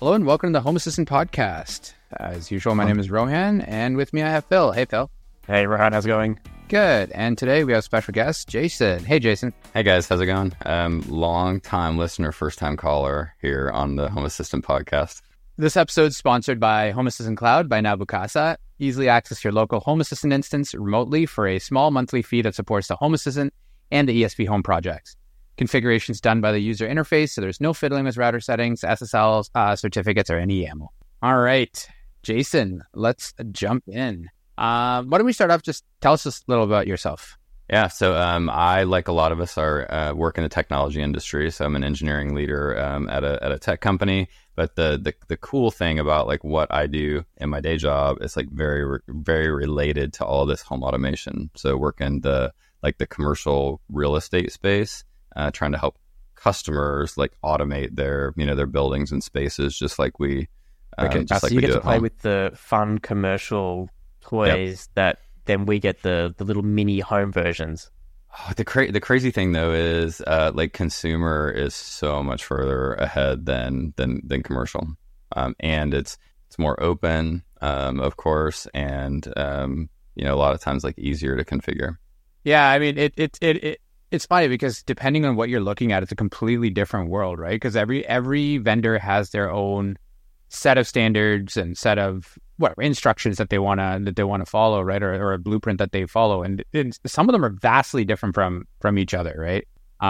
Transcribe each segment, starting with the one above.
Hello and welcome to the Home Assistant Podcast. As usual, my name is Rohan, and with me I have Phil. Hey, Phil. Hey, Rohan, how's it going? Good. And today we have special guest, Jason. Hey, Jason. Hey, guys. How's it going? Long-time listener, first-time caller here on the Home Assistant Podcast. This episode is sponsored by Home Assistant Cloud by Nabukasa. Easily access your local Home Assistant instance remotely for a small monthly fee that supports the Home Assistant and the ESP Home projects. Configurations done by the user interface, so there's no fiddling with router settings, SSL certificates, or any YAML. All right, Jason, let's jump in. Why don't we start off? Just tell us a little about yourself. Yeah, so I, like a lot of us, are work in the technology industry. So I'm an engineering leader at a tech company. But the cool thing about like what I do in my day job is like very related to all this home automation. So work in the commercial real estate space. Trying to help customers like automate their buildings and spaces, just like we so you get to play with the fun commercial toys that then we get the little mini home versions. Oh, the crazy thing though is like consumer is so much further ahead than commercial, and it's more open, of course, and a lot of times like easier to configure. Yeah, I mean it's funny because depending on what you're looking at, it's a completely different world, right? Because every vendor has their own set of standards and set of instructions that they want to follow, right? Or a blueprint that they follow, and some of them are vastly different from each other, right?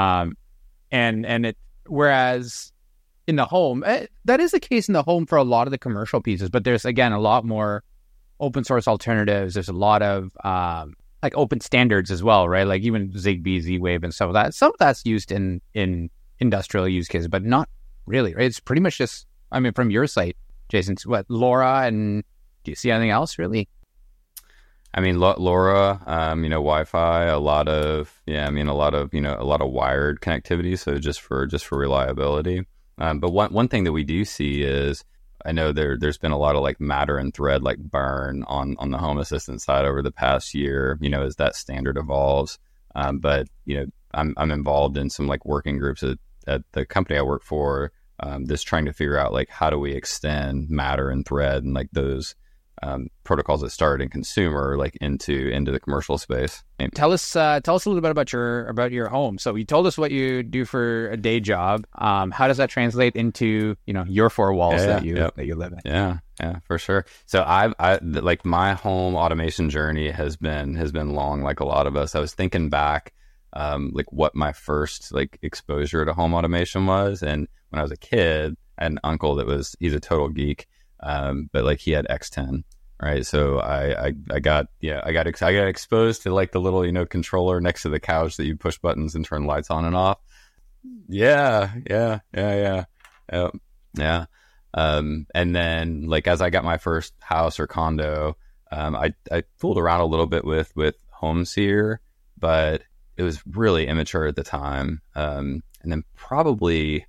Whereas in the home, that is the case in the home for a lot of the commercial pieces, but there's again a lot more open source alternatives. There's a lot of like open standards as well, right? Like even Zigbee, Z-Wave, and some of that. Some of that's used in industrial use cases, but not really, right? It's pretty much just, I mean, from your site, Jason, what, LoRa, and do you see anything else really? I mean, LoRa, Wi-Fi, a lot of wired connectivity. So just for reliability. But one thing that we do see is, I know there's been a lot of like Matter and Thread like burn on the Home Assistant side over the past year, as that standard evolves. But I'm involved in some like working groups at the company I work for, just trying to figure out like how do we extend Matter and Thread and like those protocols that started in consumer like into the commercial space. Tell us a little bit about your home. So you told us what you do for a day job. How does that translate into your four walls that you live in? Yeah, for sure. So I like my home automation journey has been long, like a lot of us. I was thinking back like what my first like exposure to home automation was, and when I was a kid, I had an uncle he's a total geek, but like he had X10. Right, so I got exposed to like the little controller next to the couch that you push buttons and turn lights on and off. Yeah. And then like as I got my first house or condo, I fooled around a little bit with HomeSeer, but it was really immature at the time. And then probably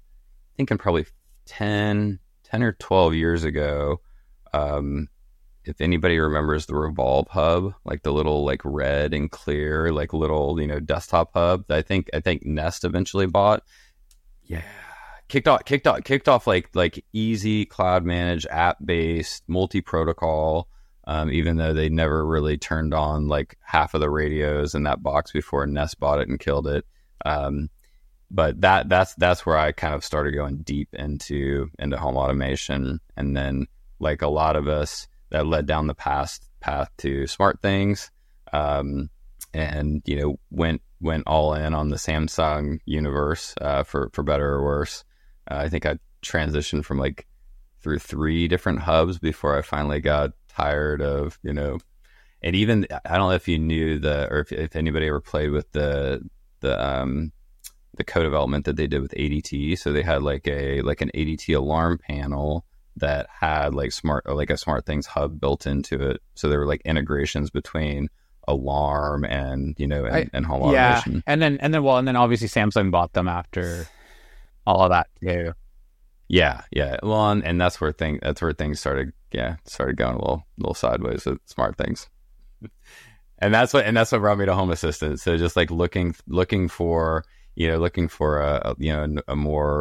10 or 12 years ago. If anybody remembers the Revolve hub, like the little like red and clear, like little, desktop hub that I think Nest eventually bought. Yeah. Kicked off like easy cloud managed app based multi-protocol, even though they never really turned on like half of the radios in that box before Nest bought it and killed it. But that's where I kind of started going deep into home automation. And then like a lot of us, that led down the path to SmartThings, and went all in on the Samsung universe for better or worse. I think I transitioned from like through 3 different hubs before I finally got tired of and even I don't know if you knew or if anybody ever played with the co-development that they did with ADT. So they had like an ADT alarm panel that had like a SmartThings hub built into it. So there were like integrations between alarm and and home automation. And then obviously Samsung bought them after all of that too. Yeah. Well, and that's where things started going a little sideways with SmartThings. And that's what brought me to Home Assistant. So just like looking for a more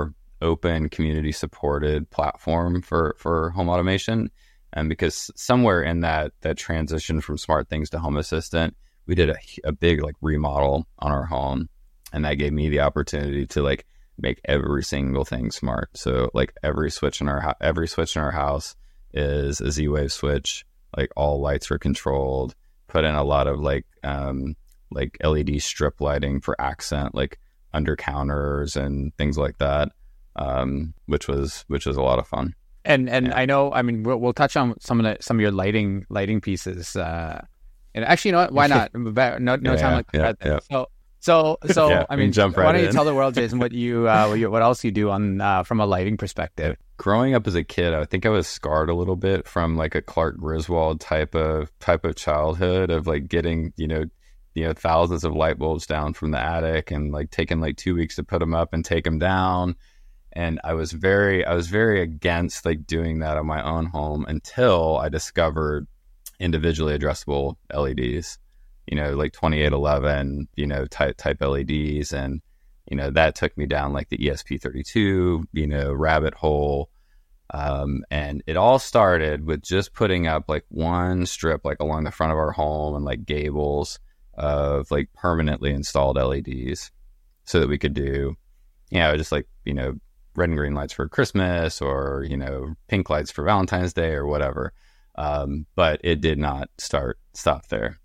open, community supported platform for home automation. And because somewhere in that transition from SmartThings to Home Assistant, we did a big like remodel on our home, and that gave me the opportunity to like make every single thing smart. So like every switch in our house is a Z-Wave switch. Like all lights are controlled. Put in a lot of like LED strip lighting for accent, like under counters and things like that, which was a lot of fun. And yeah. I know, I mean, we'll touch on some of your lighting pieces. And actually, you know what? Why not? No time like that. Yeah. So yeah, I mean, why don't you tell the world, Jason, what else you do on from a lighting perspective? Growing up as a kid, I think I was scarred a little bit from like a Clark Griswold type of childhood of like getting thousands of light bulbs down from the attic and like taking like 2 weeks to put them up and take them down. And I was very against like doing that on my own home until I discovered individually addressable LEDs, like 2811, type LEDs. And, that took me down like the ESP32, rabbit hole. And it all started with just putting up like one strip, like along the front of our home and like gables of like permanently installed LEDs so that we could do, just like, red and green lights for Christmas or, pink lights for Valentine's Day or whatever. But it did not stop there.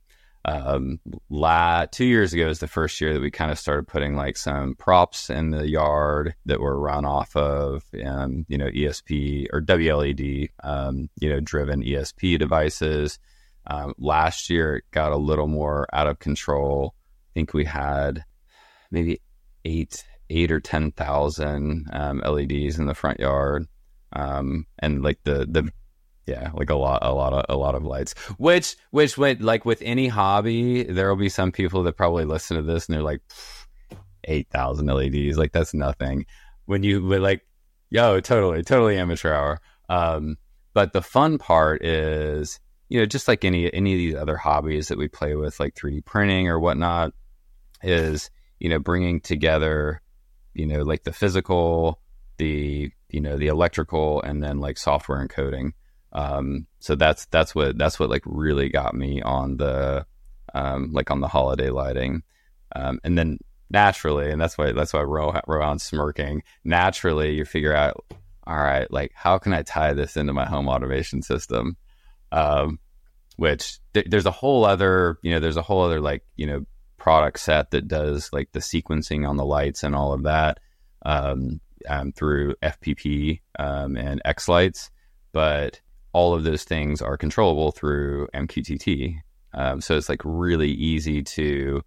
2 years ago is the first year that we kind of started putting like some props in the yard that were run off of, ESP or WLED, driven ESP devices. Last year it got a little more out of control. I think we had maybe eight or 10,000 LEDs in the front yard, and like like a lot of lights. Which went like with any hobby, there will be some people that probably listen to this and they're like, 8,000 LEDs, like that's nothing. When you were like, yo, totally amateur hour. But the fun part is, just like any of these other hobbies that we play with, like 3D printing or whatnot, is bringing together like the physical, the electrical, and then like software and coding. So that's what like really got me on the like on the holiday lighting. And then naturally, and that's why Rohan's smirking, naturally you figure out, all right, like how can I tie this into my home automation system? Which there's a whole other like, product set that does like the sequencing on the lights and all of that, through FPP, and X lights, but all of those things are controllable through MQTT. So it's like really easy to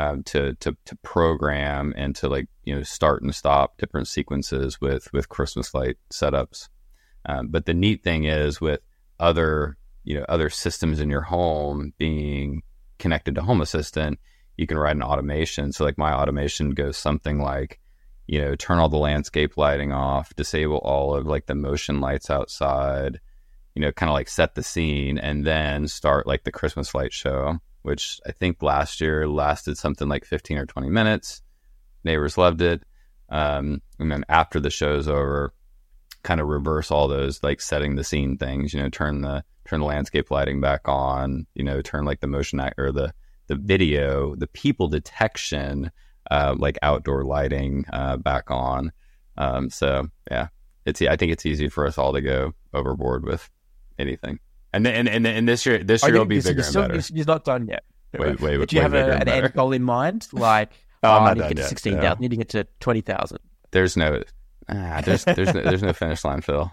program and to like, start and stop different sequences with Christmas light setups. But the neat thing is with other systems in your home being connected to Home Assistant, you can write an automation. So like my automation goes something like, turn all the landscape lighting off, disable all of like the motion lights outside, kind of like set the scene, and then start like the Christmas light show, which I think last year lasted something like 15 or 20 minutes. Neighbors loved it. And then after the show's over, kind of reverse all those like setting the scene things, turn the landscape lighting back on, turn like the motion or the video, the people detection, like outdoor lighting, back on. So yeah, I think it's easy for us all to go overboard with anything. And this year it'll be bigger and better. You're not done yet. Wait, do you have an end goal in mind? Like, I need to get to 16,000, need to get to 20,000. There's no finish line, Phil.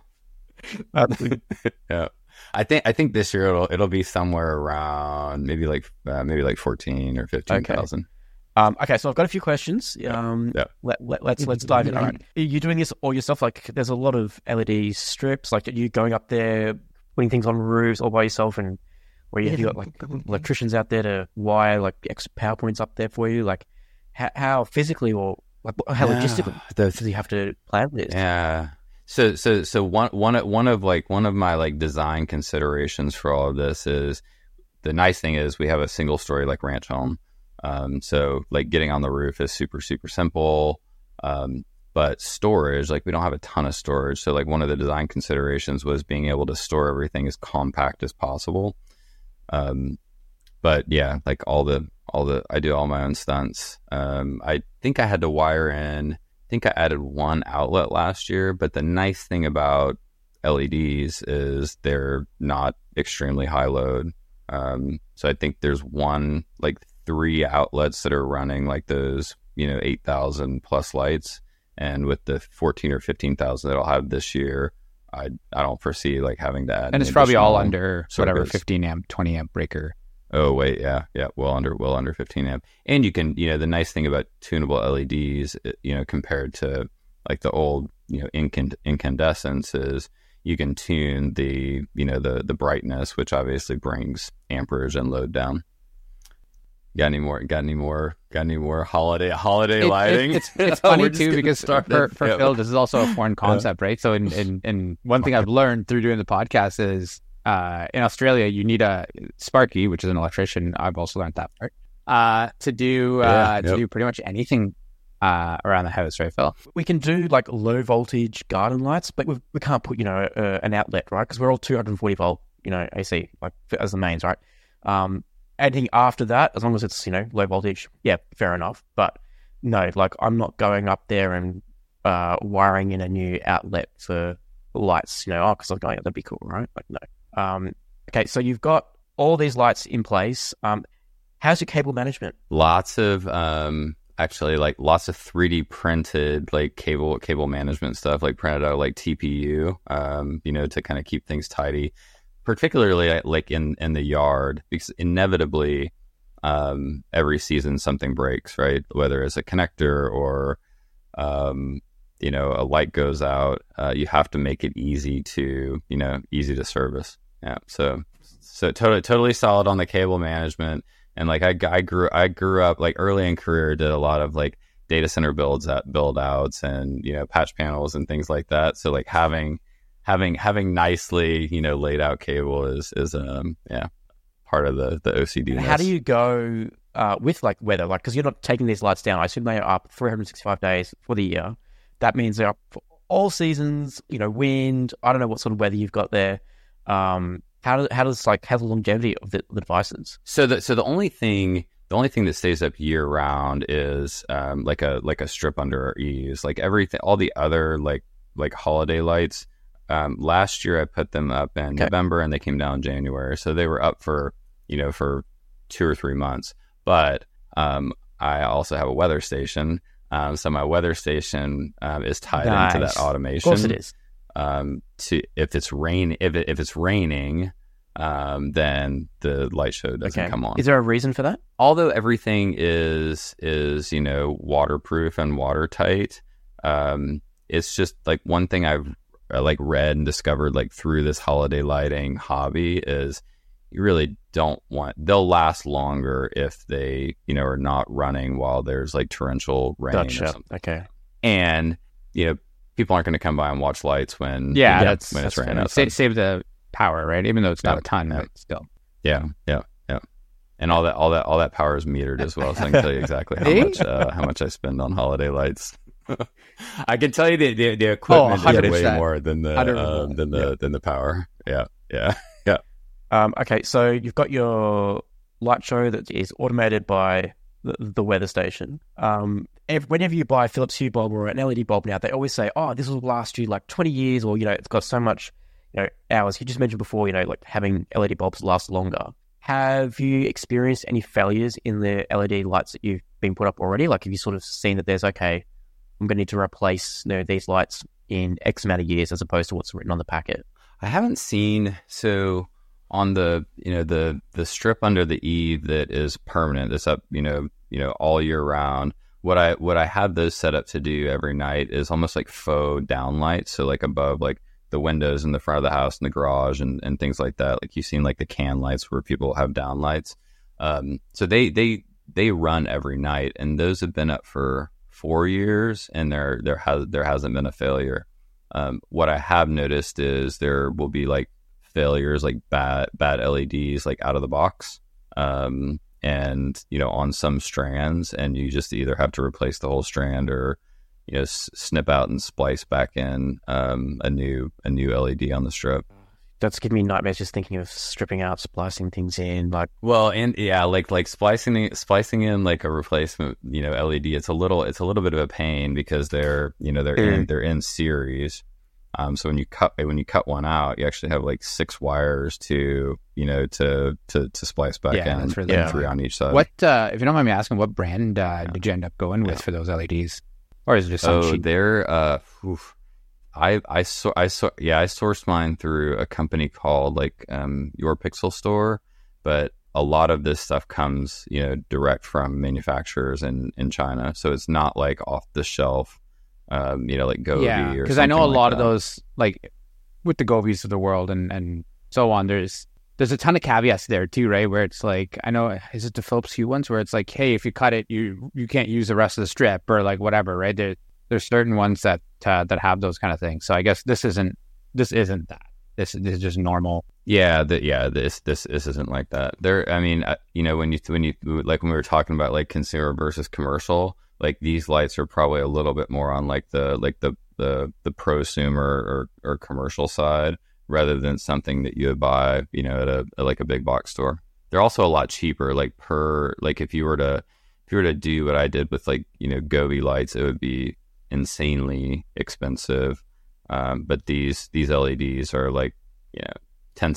Yeah. I think this year it'll be somewhere around maybe like 14 or 15,000. Okay, so I've got a few questions. Let's dive in. All right. Are you doing this all yourself? Like, there's a lot of LED strips. Like, are you going up there, putting things on roofs all by yourself, and where you got like electricians out there to wire like extra power points up there for you? Like, how physically or like how logistically do you have to plan this? Yeah. So one of my like design considerations for all of this is, the nice thing is we have a single story like ranch home. So like getting on the roof is super, super simple. But storage, like we don't have a ton of storage. So like one of the design considerations was being able to store everything as compact as possible. But yeah, like I do all my own stunts. I think I had to wire in, I think I added one outlet last year, but the nice thing about LEDs is they're not extremely high load. So I think there's like 3 outlets that are running like those, 8,000 plus lights. And with the 14 or 15,000 that I'll have this year, I don't foresee like having to add. And it's probably all under whatever 15 amp, 20 amp breaker. Oh wait, yeah, well under 15 amp. And you can, the nice thing about tunable LEDs, compared to like the old, incandescents is you can tune the brightness, which obviously brings amperage and load down. Got any more holiday lighting? It's funny too because for Phil, this is also a foreign concept, right? So in one thing I've learned through doing the podcast is in Australia you need a Sparky, which is an electrician. I've also learned that part to do pretty much anything around the house, right, Phil? We can do like low voltage garden lights, but we can't put an outlet, right? Because we're all 240 volt AC like as the mains, right? Anything after that, as long as it's, low voltage, yeah, fair enough. But no, like I'm not going up there and wiring in a new outlet for lights, because I'm going, that'd be cool, right? Like, no. Okay, so you've got all these lights in place. How's your cable management? Lots of, actually, like lots of 3D printed, like cable management stuff, like printed out like TPU, to kind of keep things tidy. Particularly like in the yard, because inevitably every season something breaks, right? Whether it's a connector or a light goes out, you have to make it easy to service. Yeah, so totally solid on the cable management. And like I grew up like early in career, did a lot of like data center build outs and patch panels and things like that. So like having nicely laid out cable is part of the OCD. How do you go with like weather, like because you're not taking these lights down? I assume they are up 365 days for the year. That means they're up for all seasons. Wind. I don't know what sort of weather you've got there. How's the longevity of the devices? So the only thing that stays up year round is like a strip under our eaves. Like everything, all the other like holiday lights. Last year I put them up in November and they came down in January. So they were up for 2 or 3 months. But I also have a weather station. So my weather station is tied into that automation. Of course it is. If it's raining, then the light show doesn't come on. Is there a reason for that? Although everything is waterproof and watertight, it's just like one thing I've like read and discovered like through this holiday lighting hobby is you really they'll last longer if they are not running while there's like torrential rain or something. Okay. And people aren't going to come by and watch lights when it's raining outside. Save the power, right? Even though it's not a ton, but still. Yeah. And all that power is metered as well, so I can tell you exactly how much I spend on holiday lights. I can tell you the equipment is way more than the power. Yeah. Okay, so you've got your light show that is automated by the weather station. Whenever you buy a Philips Hue bulb or an LED bulb now, they always say, "Oh, this will last you like 20 years," or it's got so much hours. You just mentioned before, like having LED bulbs last longer. Have you experienced any failures in the LED lights that you've been put up already? Like, have you sort of seen that there's I'm going to need to replace these lights in X amount of years as opposed to what's written on the packet? I haven't seen, so on the the strip under the eave that is permanent, that's up all year round. What I have those set up to do every night is almost like faux downlights, so like above like the windows in the front of the house and the garage and things like that. Like you've seen like the can lights where people have downlights. So they run every night, and those have been up for 4 years, and there hasn't been a failure. What I have noticed is there will be like failures, like bad LEDs, like out of the box, and on some strands, and you just either have to replace the whole strand or snip out and splice back in a new LED on the strip. That's giving me nightmares just thinking of stripping out, splicing things in, like. Well, and yeah, like splicing in like a replacement, LED. It's a little bit of a pain because they're in series. So when you cut one out, you actually have like 6 wires to splice back in, really 3 on each side. What, if you don't mind me asking, what brand did you end up going with for those LEDs, or is it just some cheap? They're I sourced mine through a company called Your Pixel Store, but a lot of this stuff comes direct from manufacturers in China, so it's not like off the shelf, like Govee or because I know a lot that. of those, like with the Govees of the world and so on. There's a ton of caveats there too, right? Where it's like, I know, is it the Philips Hue ones where it's like, hey, if you cut it, you can't use the rest of the strip or like whatever, right? There's certain ones that have those kind of things. So I guess this isn't that. This is just normal. This isn't like that. When you like when we were talking about like consumer versus commercial, like these lights are probably a little bit more on like the prosumer or commercial side rather than something that you would buy, at a big box store. They're also a lot cheaper. If you were to do what I did with Govee lights, it would be insanely expensive. But these LEDs are 10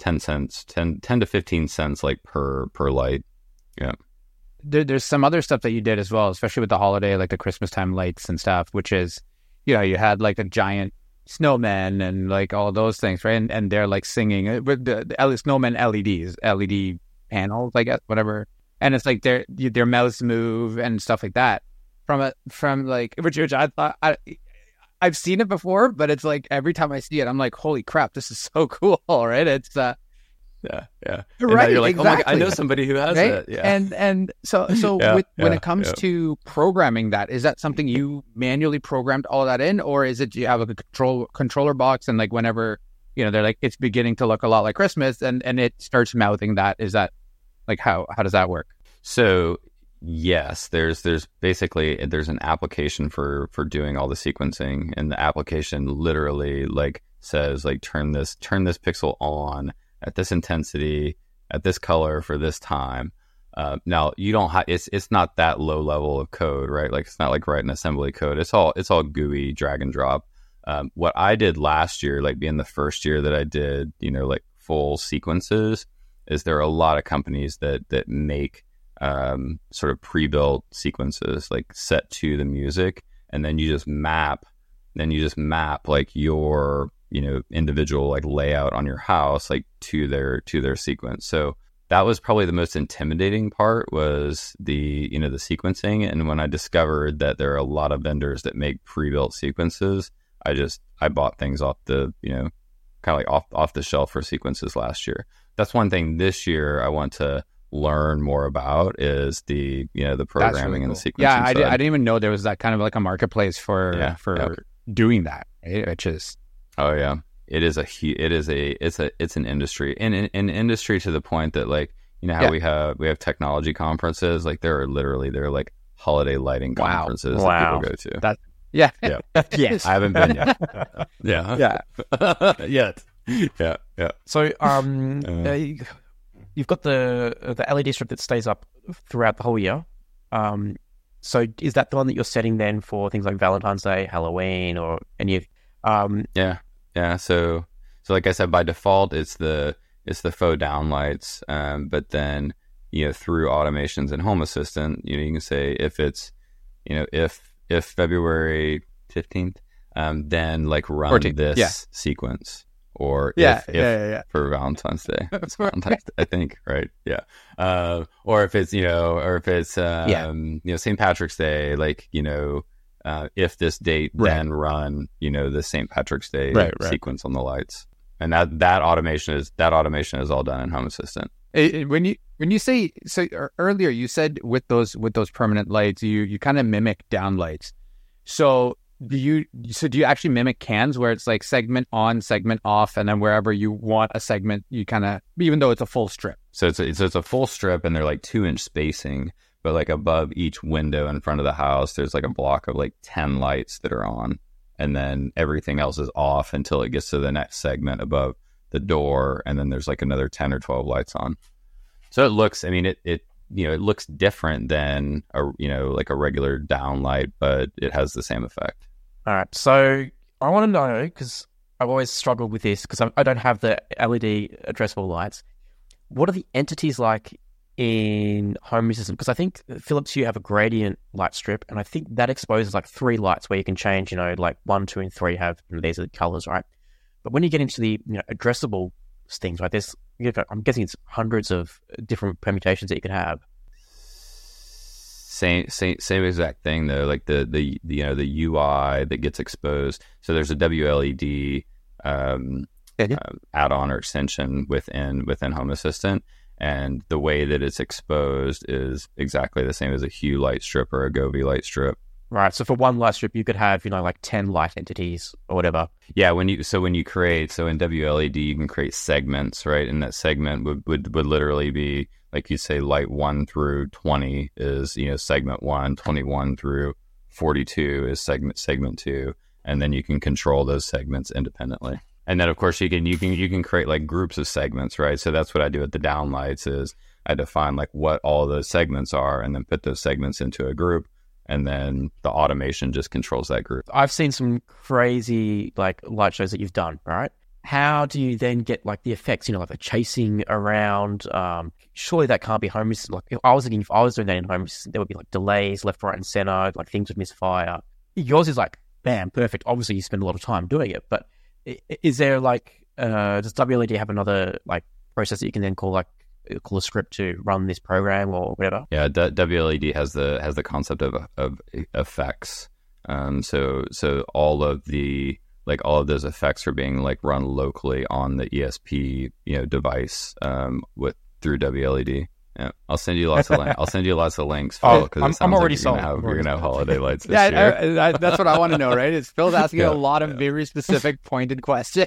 to 15 cents like per light. Yeah. There's some other stuff that you did as well, especially with the holiday, like the Christmas time lights and stuff, which is, you had like a giant snowman and like all those things, right? And they're like singing with the snowman LEDs, LED panels, I guess, whatever. And it's like their mouths move and stuff like that. From which I thought I've seen it before, but it's like every time I see it, I'm like, holy crap, this is so cool, right? It's yeah. And right. You're like, exactly. Oh my God, I know somebody who has right? it. Yeah. And so when it comes to programming that, is that something you manually programmed all that in, or is it you have a controller box and like whenever they're like it's beginning to look a lot like Christmas and it starts mouthing that? Is that like how does that work? So yes, there's basically an application for doing all the sequencing, and the application literally like says like turn this pixel on at this intensity, at this color for this time. Now you don't have it's not that low level of code, right? Like it's not like writing assembly code. It's all GUI, drag and drop. What I did last year, like being the first year that I did, like full sequences, is there are a lot of companies that make sort of pre-built sequences like set to the music, and then you just map like your individual like layout on your house like to their sequence. So that was probably the most intimidating part, was the the sequencing. And when I discovered that there are a lot of vendors that make pre-built sequences, I bought things off the kind of like off the shelf for sequences last year. That's one thing this year I want to learn more about, is the the programming really and the sequencing. Yeah, I didn't even know there was that kind of like a marketplace for doing that. Right? Which is it's an industry, and an industry to the point that like how we have technology conferences, like there are like holiday lighting conferences that people go to. Yes, I haven't been yet. Yet. Yeah. So you've got the LED strip that stays up throughout the whole year. So is that the one that you're setting then for things like Valentine's Day, Halloween, or any of? Yeah. So like I said, by default, it's the faux downlights. But then through automations in Home Assistant, you can say if it's if February 15th, then like run 14th. This sequence. Or if for Valentine's Day, it's Valentine's Day, I think, right? Yeah. Or if it's St. Patrick's Day, like if this date, then run the St. Patrick's Day sequence on the lights, and that automation is all done in Home Assistant. When you say, so earlier you said with those permanent lights, you kind of mimic downlights. So do you actually mimic cans where it's like segment on, segment off, and then wherever you want a segment, you kind of, even though it's a full strip? So it's a full strip, and they're like 2-inch spacing, but like above each window in front of the house, there's like a block of like 10 lights that are on, and then everything else is off until it gets to the next segment above the door, and then there's like another 10 or 12 lights on. So it looks, I mean, it looks different than like a regular downlight, but it has the same effect. All right. So I want to know, because I've always struggled with this because I don't have the LED addressable lights. What are the entities like in Home Assistant? Because I think Philips Hue have a gradient light strip, and I think that exposes like 3 lights where you can change, like 1, 2, and 3 have, these are the colors, right? But when you get into the addressable things, right, there's, I'm guessing it's hundreds of different permutations that you could have. Same exact thing though. Like the UI that gets exposed. So there's a WLED add-on or extension within Home Assistant, and the way that it's exposed is exactly the same as a Hue light strip or a Govee light strip. Right. So for one light strip, you could have like 10 light entities or whatever. Yeah. When you create, so in WLED you can create segments, right? And that segment would literally be, like you say, light 1 through 20 is segment 1, 21 through 42 is segment 2, and then you can control those segments independently. And then of course you can create like groups of segments, right? So that's what I do with the downlights is I define like what all those segments are, and then put those segments into a group, and then the automation just controls that group. I've seen some crazy like light shows that you've done, right? How do you then get like the effects, like the chasing around? Surely that can't be Home Assistant. Like if I was doing that in Home Assistant, there would be like delays left, right, and center, like things would misfire. Yours is like, bam, perfect. Obviously you spend a lot of time doing it, but is there like, does WLED have another like process that you can then call a script to run this program or whatever? Yeah, WLED has the concept of effects. So all of those effects are being like run locally on the ESP device through WLED. Yeah, I'll send you lots of links. Phil, I'm already sold. You're gonna have holiday lights this year. That's what I want to know, right? It's Phil's asking a lot of very specific, pointed questions.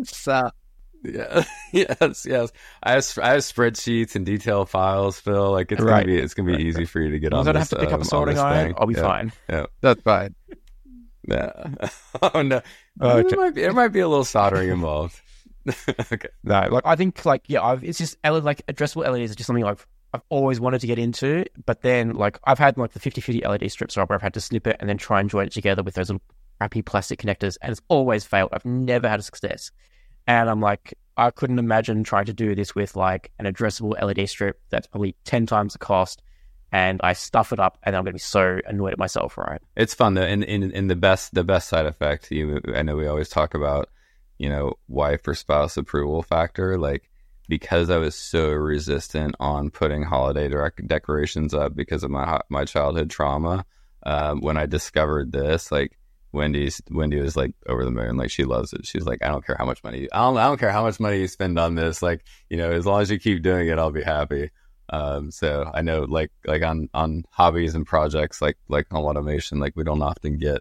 Yeah. Yes. I have spreadsheets and detail files, Phil. Like it's gonna be easy for you to get on. I don't have to pick up a soldering iron. I'll be fine. Yeah, that's fine. Yeah. Oh no. There might be a little soldering involved. Okay. No, I think it's just addressable LEDs are just something I've always wanted to get into, but then I've had the 50/50 LED strips where I've had to snip it and then try and join it together with those little crappy plastic connectors, and it's always failed. I've never had a success. And I'm I couldn't imagine trying to do this with an addressable LED strip that's probably 10 times the cost, and I stuff it up, and I'm going to be so annoyed at myself, right? It's fun though, and the best side effect. I know we always talk about, wife or spouse approval factor. Because I was so resistant on putting holiday decorations up because of my childhood trauma. When I discovered this, Wendy was over the moon. She loves it. She's I don't care how much money I don't care how much money you spend on this. As long as you keep doing it, I'll be happy. So I know on hobbies and projects like on automation, we don't often get,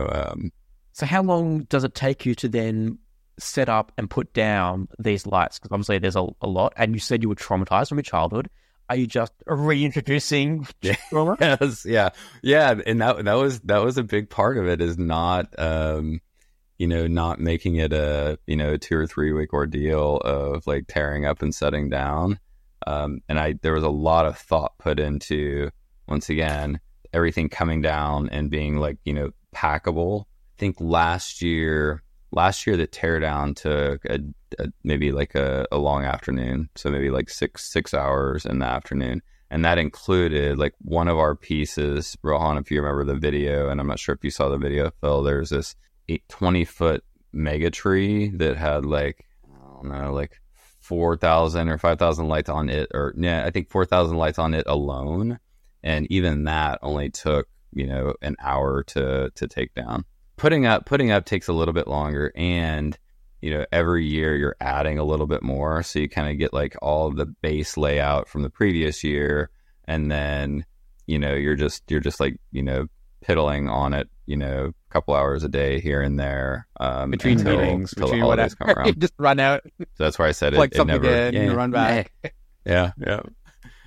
So how long does it take you to then set up and put down these lights? Because obviously there's a lot, and you said you were traumatized from your childhood. Are you just reintroducing trauma? Yes, yeah, and that was a big part of it, is not not making it a 2 or 3 week ordeal of tearing up and setting down. And there was a lot of thought put into, once again, everything coming down and being packable. I think last year the teardown took maybe a long afternoon, so maybe 6 hours in the afternoon, and that included one of our pieces. Rohan, if you remember the video, and I'm not sure if you saw the video, Phil, there's this 20-foot mega tree that had 4,000 or 5,000 lights on it, I think 4,000 lights on it alone, and even that only took an hour to take down. Putting up takes a little bit longer, and every year you're adding a little bit more, so you kind of get all of the base layout from the previous year, and then you're just piddling on it a couple hours a day here and there between meetings, between whatever. Just run out. So that's why I said it never. You run back. Yeah.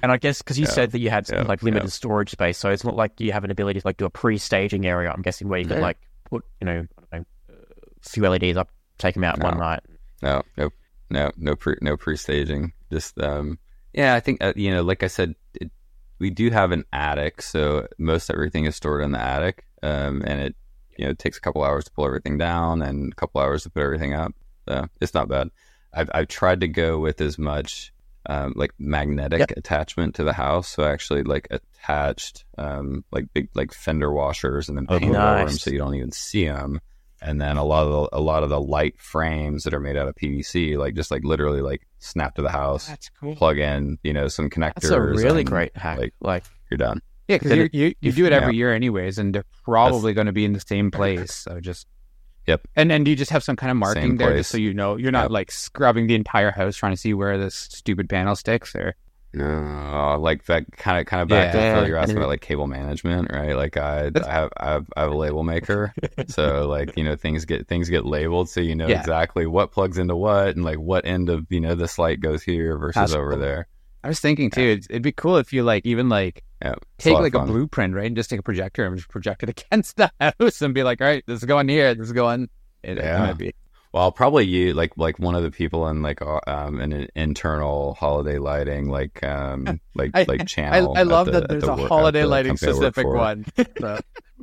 And I guess because you said that you had some, like limited storage space, so it's not like you have an ability to like do a pre-staging area. I'm guessing where you could like put, I don't know, a few LEDs up, take them out one night. No pre-staging. Just I think like I said, we do have an attic, so most everything is stored in the attic, and it takes a couple hours to pull everything down and a couple hours to put everything up. So it's not bad. I've tried to go with as much like magnetic attachment to the house, so I actually like attached like big like fender washers and then painted over them so you don't even see them. And then a lot of the light frames that are made out of PVC, like just like literally like snap to the house. That's cool. Plug in, some connectors. That's a really great hack. Like you're done. Yeah, because you do it every year anyways, and they're probably going to be in the same place. So just And do you just have some kind of marking there, just so you know you're not like scrubbing the entire house trying to see where this stupid panel sticks, or? No, like that kind of back to you're asking about like cable management, right? Like I have a label maker, so like things get labeled, so exactly what plugs into what and like what end of this light goes here versus over there. I was thinking too, it'd be cool if you like even like take like a blueprint, right, and just take a projector and just project it against the house and be like, all right, this is going here, this is going. It might be. Well, I'll probably use like one of the people in like an internal holiday lighting like channel. I love that there's a holiday lighting specific one. So.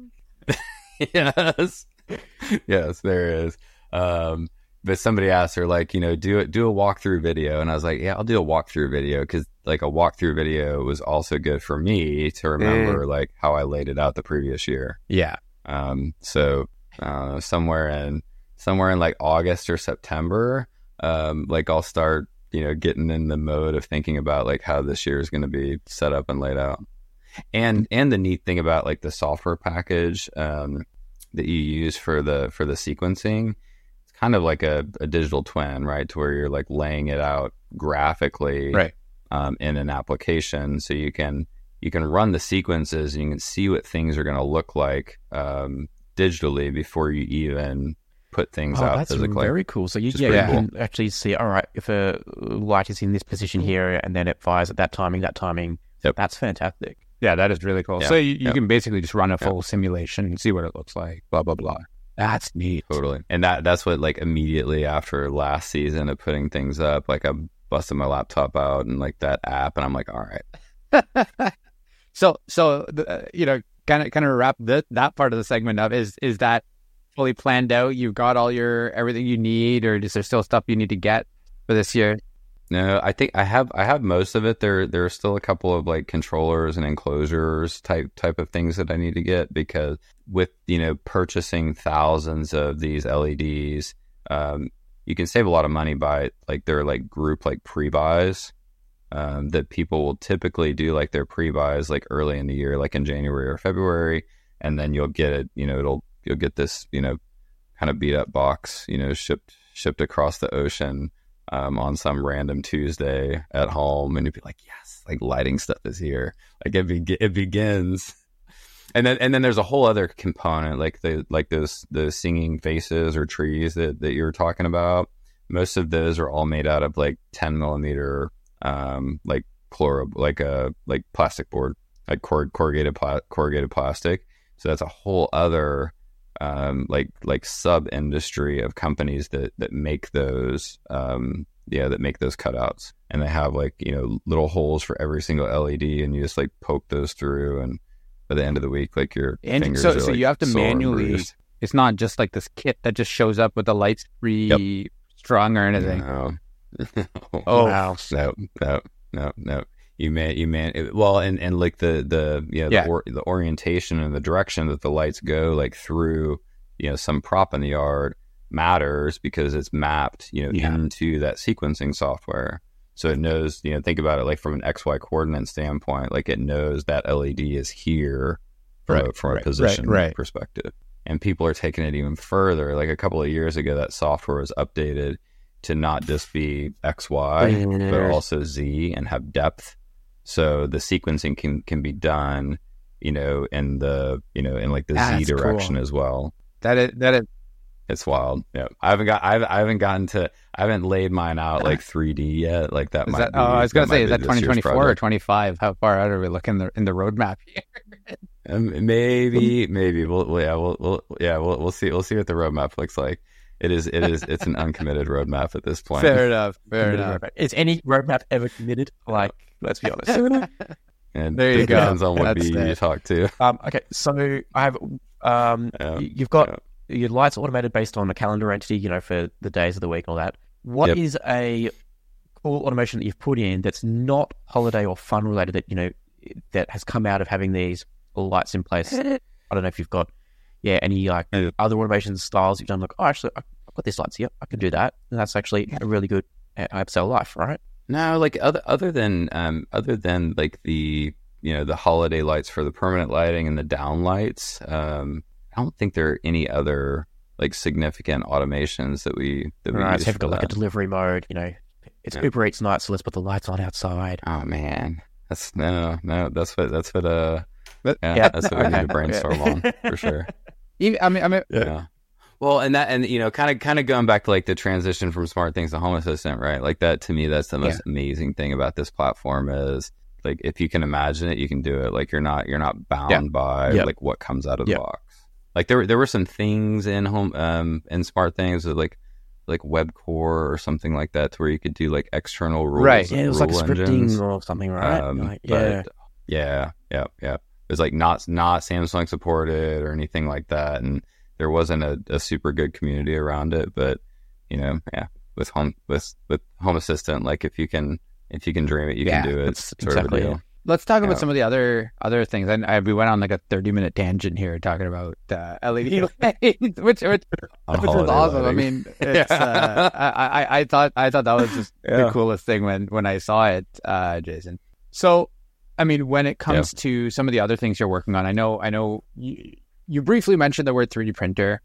Yes, there is. But somebody asked her like, do a walkthrough video, and I was like, yeah, I'll do a walkthrough video because like a walkthrough video was also good for me to remember like how I laid it out the previous year. Yeah. So somewhere in like August or September, like I'll start, getting in the mode of thinking about like how this year is going to be set up and laid out. And the neat thing about like the software package that you use for the sequencing, it's kind of like a digital twin, right? To where you're like laying it out graphically, right, in an application, so you can run the sequences and you can see what things are going to look like digitally before you even put things out physically. That's very cool. So you can actually see, all right, if a light is in this position here and then it fires at that timing. Yep. That's fantastic. Yeah, that is really cool. Yeah. So you can basically just run a full simulation and see what it looks like, blah, blah, blah. That's neat. Totally. And that's what like immediately after last season of putting things up, like I busted my laptop out and like that app and I'm like, all right. So kind of wrap that part of the segment up. Is that fully planned out? You've got everything you need, or is there still stuff you need to get for this year? No, I think I have most of it. There are still a couple of like controllers and enclosures type of things that I need to get, because with purchasing thousands of these LEDs, you can save a lot of money by like their like group like pre-buys. That people will typically do like their pre-buys like early in the year, like in January or February, and then you'll get it, you'll get this, kind of beat up box, shipped across the ocean, on some random Tuesday at home, and you'd be like, yes, like lighting stuff is here. Like it begins. And then there's a whole other component, like those singing vases or trees that you were talking about. Most of those are all made out of like 10 millimeter, like plastic board, like corrugated plastic. So that's a whole other like sub industry of companies that make those that make those cutouts, and they have like little holes for every single LED, and you just like poke those through, and by the end of the week like your fingers are like you have to manually. It's not just like this kit that just shows up with the lights strung or anything. No. Oh wow. No. You man. Well, and like the orientation and the direction that the lights go like through, some prop in the yard matters, because it's mapped, into that sequencing software. So it knows, think about it like from an XY coordinate standpoint, like it knows that LED is here from a position perspective. And people are taking it even further. Like a couple of years ago, that software was updated to not just be XY, but also Z, and have depth. So the sequencing can be done, in the in like the Z direction as well. That is It's wild. Yeah, I haven't laid mine out like 3D yet. Like that might be. Oh, I was gonna say, is that 2024 or 25? How far out are we looking in the roadmap here? Maybe we'll see what the roadmap looks like. It's an uncommitted roadmap at this point. Fair enough. Is any roadmap ever committed? Like, let's be honest. And there you go. Depends on what bee you talk to. Okay, so I have you've got your lights automated based on a calendar entity, for the days of the week and all that. What is a cool automation that you've put in that's not holiday or fun related that that has come out of having these lights in place? I don't know if you've got any like other automation styles you've done. Like, actually, I've got these lights here. I can do that, and that's actually a really good upsell life, right? No, like other than like the the holiday lights for the permanent lighting and the down lights. I don't think there are any other like significant automations that we use. Have got like a delivery mode. It's Uber Eats night, so let's put the lights on outside. Oh man, that's what that's what we need to brainstorm on for sure. I mean. Well, and kind of going back to like the transition from SmartThings to Home Assistant, right? Like that, to me, that's the most amazing thing about this platform is like, if you can imagine it, you can do it. Like you're not bound by like what comes out of the box. Like there were some things in in SmartThings that like WebCore or something like that, to where you could do like external rules. Right. Yeah, it was like scripting or something, right? It was like not Samsung supported or anything like that, and there wasn't a super good community around it. But with Home Assistant, like if you can dream it, you can do it. That's sort of a deal. Let's talk about some of the other things. We went on like a 30-minute tangent here talking about LED lights, which was awesome. Lighting. I mean, it's, I thought that was just the coolest thing when I saw it, Jason. So, I mean, when it comes to some of the other things you're working on, I know you briefly mentioned the word 3D printer,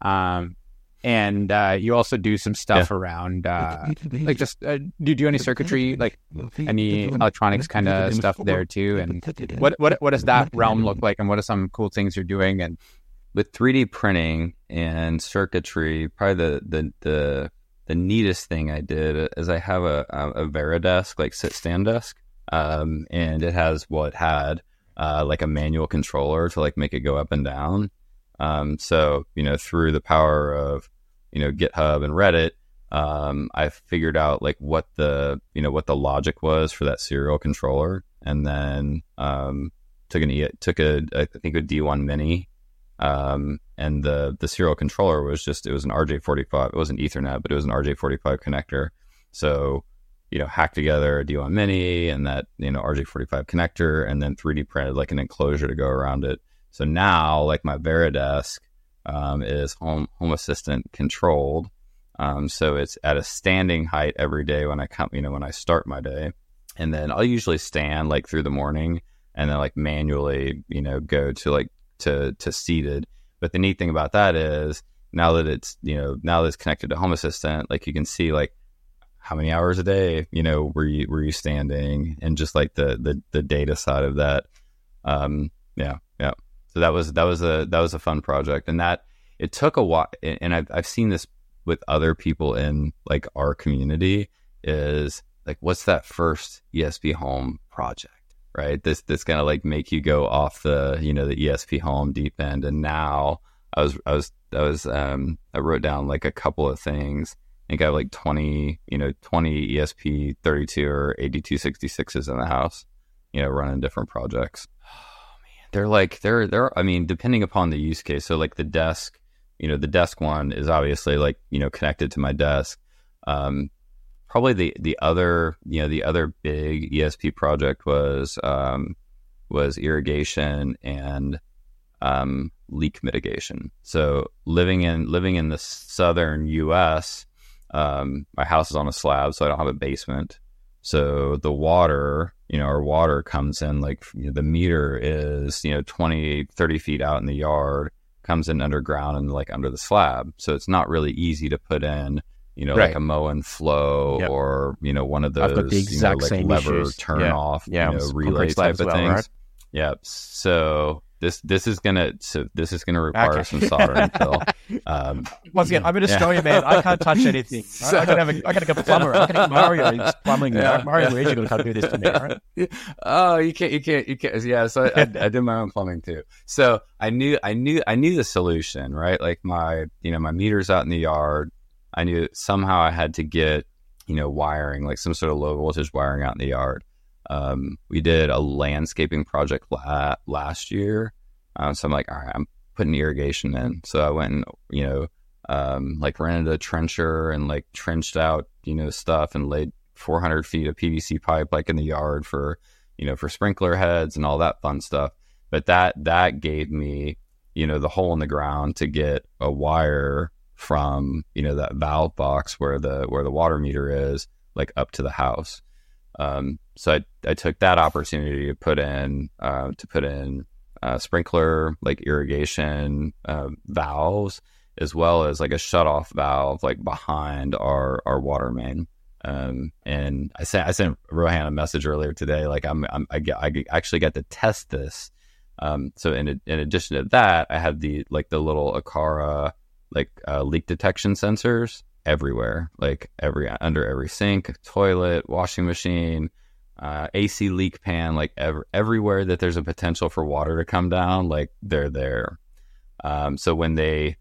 and you also do some stuff around like just do you do any circuitry, like any electronics kind of stuff there too? And what does that realm look like, and what are some cool things you're doing? And with 3D printing and circuitry, probably the neatest thing I did is I have a Varidesk, like sit-stand desk, and it has like a manual controller to like make it go up and down. So, through the power of, GitHub and Reddit, I figured out like what the logic was for that serial controller, and then took a D1 Mini, and the serial controller was it was an RJ45. It wasn't Ethernet, but it was an RJ45 connector. So, hacked together a D1 Mini and that, RJ45 connector, and then 3D printed like an enclosure to go around it. So now, like my Varidesk is Home Assistant controlled. So it's at a standing height every day when I come, when I start my day. And then I'll usually stand like through the morning and then like manually, go to like to seated. But the neat thing about that is now that it's connected to Home Assistant, like you can see like how many hours a day, were you standing, and just like the data side of that. So that was a fun project, and that it took a while. And I've seen this with other people in like our community, is like, what's that first ESP Home project, right? This kind of like make you go off the the ESP Home deep end. And now I wrote down like a couple of things. I think I have like 20 ESP 32 or 8266s in the house, running different projects. They're I mean, depending upon the use case. So like the desk, the desk one is obviously like, connected to my desk. Probably the other big ESP project was irrigation and leak mitigation. So living in the southern US, my house is on a slab, so I don't have a basement. So the water, our water comes in like, the meter is, 20, 30 feet out in the yard, comes in underground and like under the slab. So it's not really easy to put in, like a Moen Flow or, one of those, I've got the exact like same lever issues. turn off, relay type of things. Right? Yep. So this is gonna require some soldering, Phil. Once again, I'm in Australia, man. I can't touch anything. So, I gotta go plumber. I gotta get Mario plumbing. Yeah. Mario Luigi gonna come do this to me, right? Oh, you can't. Yeah. So I did my own plumbing too. So I knew the solution, right? Like my meter's out in the yard. I knew somehow I had to get wiring, like some sort of low voltage wiring out in the yard. We did a landscaping project last year. So I'm like, all right, I'm putting irrigation in. So I went and, like rented a trencher and like trenched out, stuff and laid 400 feet of PVC pipe like in the yard for sprinkler heads and all that fun stuff. But that gave me, the hole in the ground to get a wire from, that valve box where the water meter is, like up to the house. So I took that opportunity to put in sprinkler, like irrigation valves, as well as like a shutoff valve like behind our water main. And I sent Rohan a message earlier today. Like I actually got to test this. So in addition to that, I had the little Aqara leak detection sensors everywhere, like under every sink, toilet, washing machine, AC leak pan, like everywhere that there's a potential for water to come down, like they're there. So when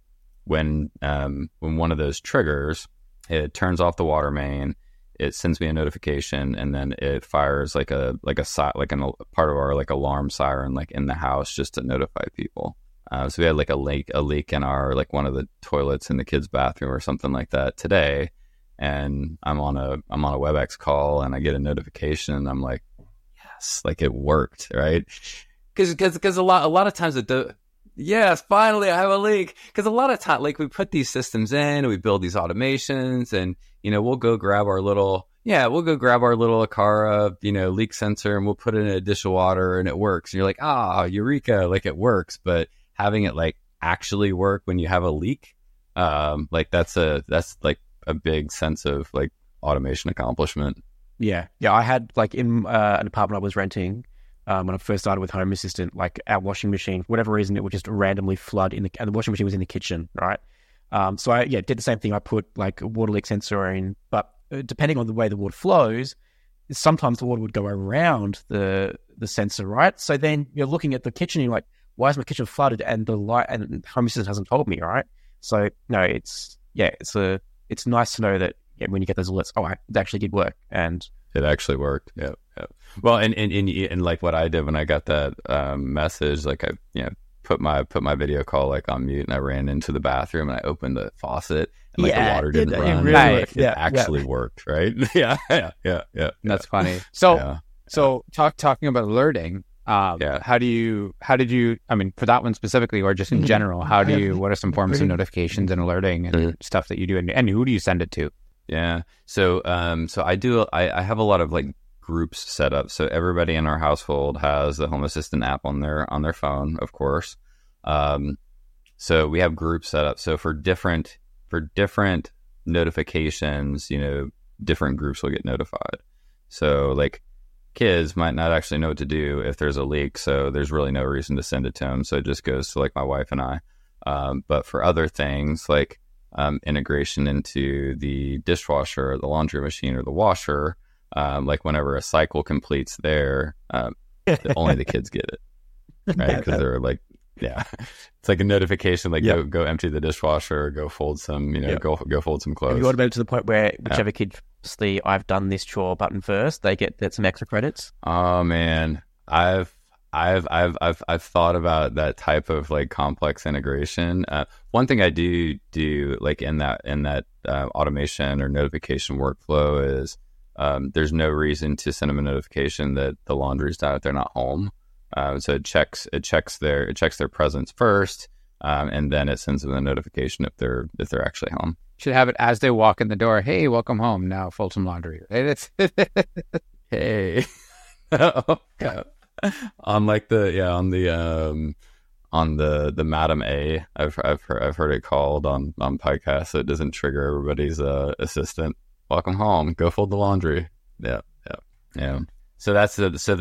one of those triggers, it turns off the water main, it sends me a notification, and then it fires like a part of our like alarm siren like in the house just to notify people. So we had like a leak in our like one of the toilets in the kids' bathroom or something like that today, and I'm on a WebEx call and I get a notification and I'm like, yes, like it worked, right? Because a lot of times yes, finally I have a leak. Because a lot of time, like we put these systems in, we build these automations, and we'll go grab our little Aqara leak sensor and we'll put it in a dish of water and it works. And you're like, eureka, like it works, but having it like actually work when you have a leak, like that's like a big sense of like automation accomplishment. Yeah. I had like in an apartment I was renting when I first started with Home Assistant, like our washing machine, for whatever reason, it would just randomly flood and the washing machine was in the kitchen, right? So I did the same thing. I put like a water leak sensor in, but depending on the way the water flows, sometimes the water would go around the sensor, right? So then you're looking at the kitchen and you're like, why is my kitchen flooded? And the light and Home Assistant hasn't told me, right? So no, it's nice to know that when you get those alerts, it actually did work, and it actually worked. Yeah. Well, and like what I did when I got that message, like I put my video call like on mute, and I ran into the bathroom and I opened the faucet and like the water didn't run. It really it actually worked, right? Yeah. That's funny. So talking about alerting. How did you, I mean, for that one specifically, or just in general, what are some forms of notifications and alerting and stuff that you do, and who do you send it to? Yeah. So I have a lot of like groups set up. So everybody in our household has the Home Assistant app on their phone, of course. So we have groups set up. So for different notifications, different groups will get notified. So like kids might not actually know what to do if there's a leak, so there's really no reason to send it to them. So it just goes to like my wife and I. But for other things like integration into the dishwasher, or the laundry machine, or the washer, like whenever a cycle completes there, only the kids get it, right? Because they're like, it's like a notification, like go empty the dishwasher, or go fold some, go fold some clothes. Have you automated to the point where whichever kid, I've done this chore button first, they get some extra credits? Oh man, I've thought about that type of like complex integration. One thing I do like in that automation or notification workflow is there's no reason to send them a notification that the laundry's done if they're not home. So it checks their presence first, and then it sends them a notification if they're actually home. Should have it as they walk in the door. Hey, welcome home. Now fold some laundry. Hey. On like on the Madam A, I've heard it called on podcasts, so it doesn't trigger everybody's assistant. Welcome home. Go fold the laundry. Yeah. that's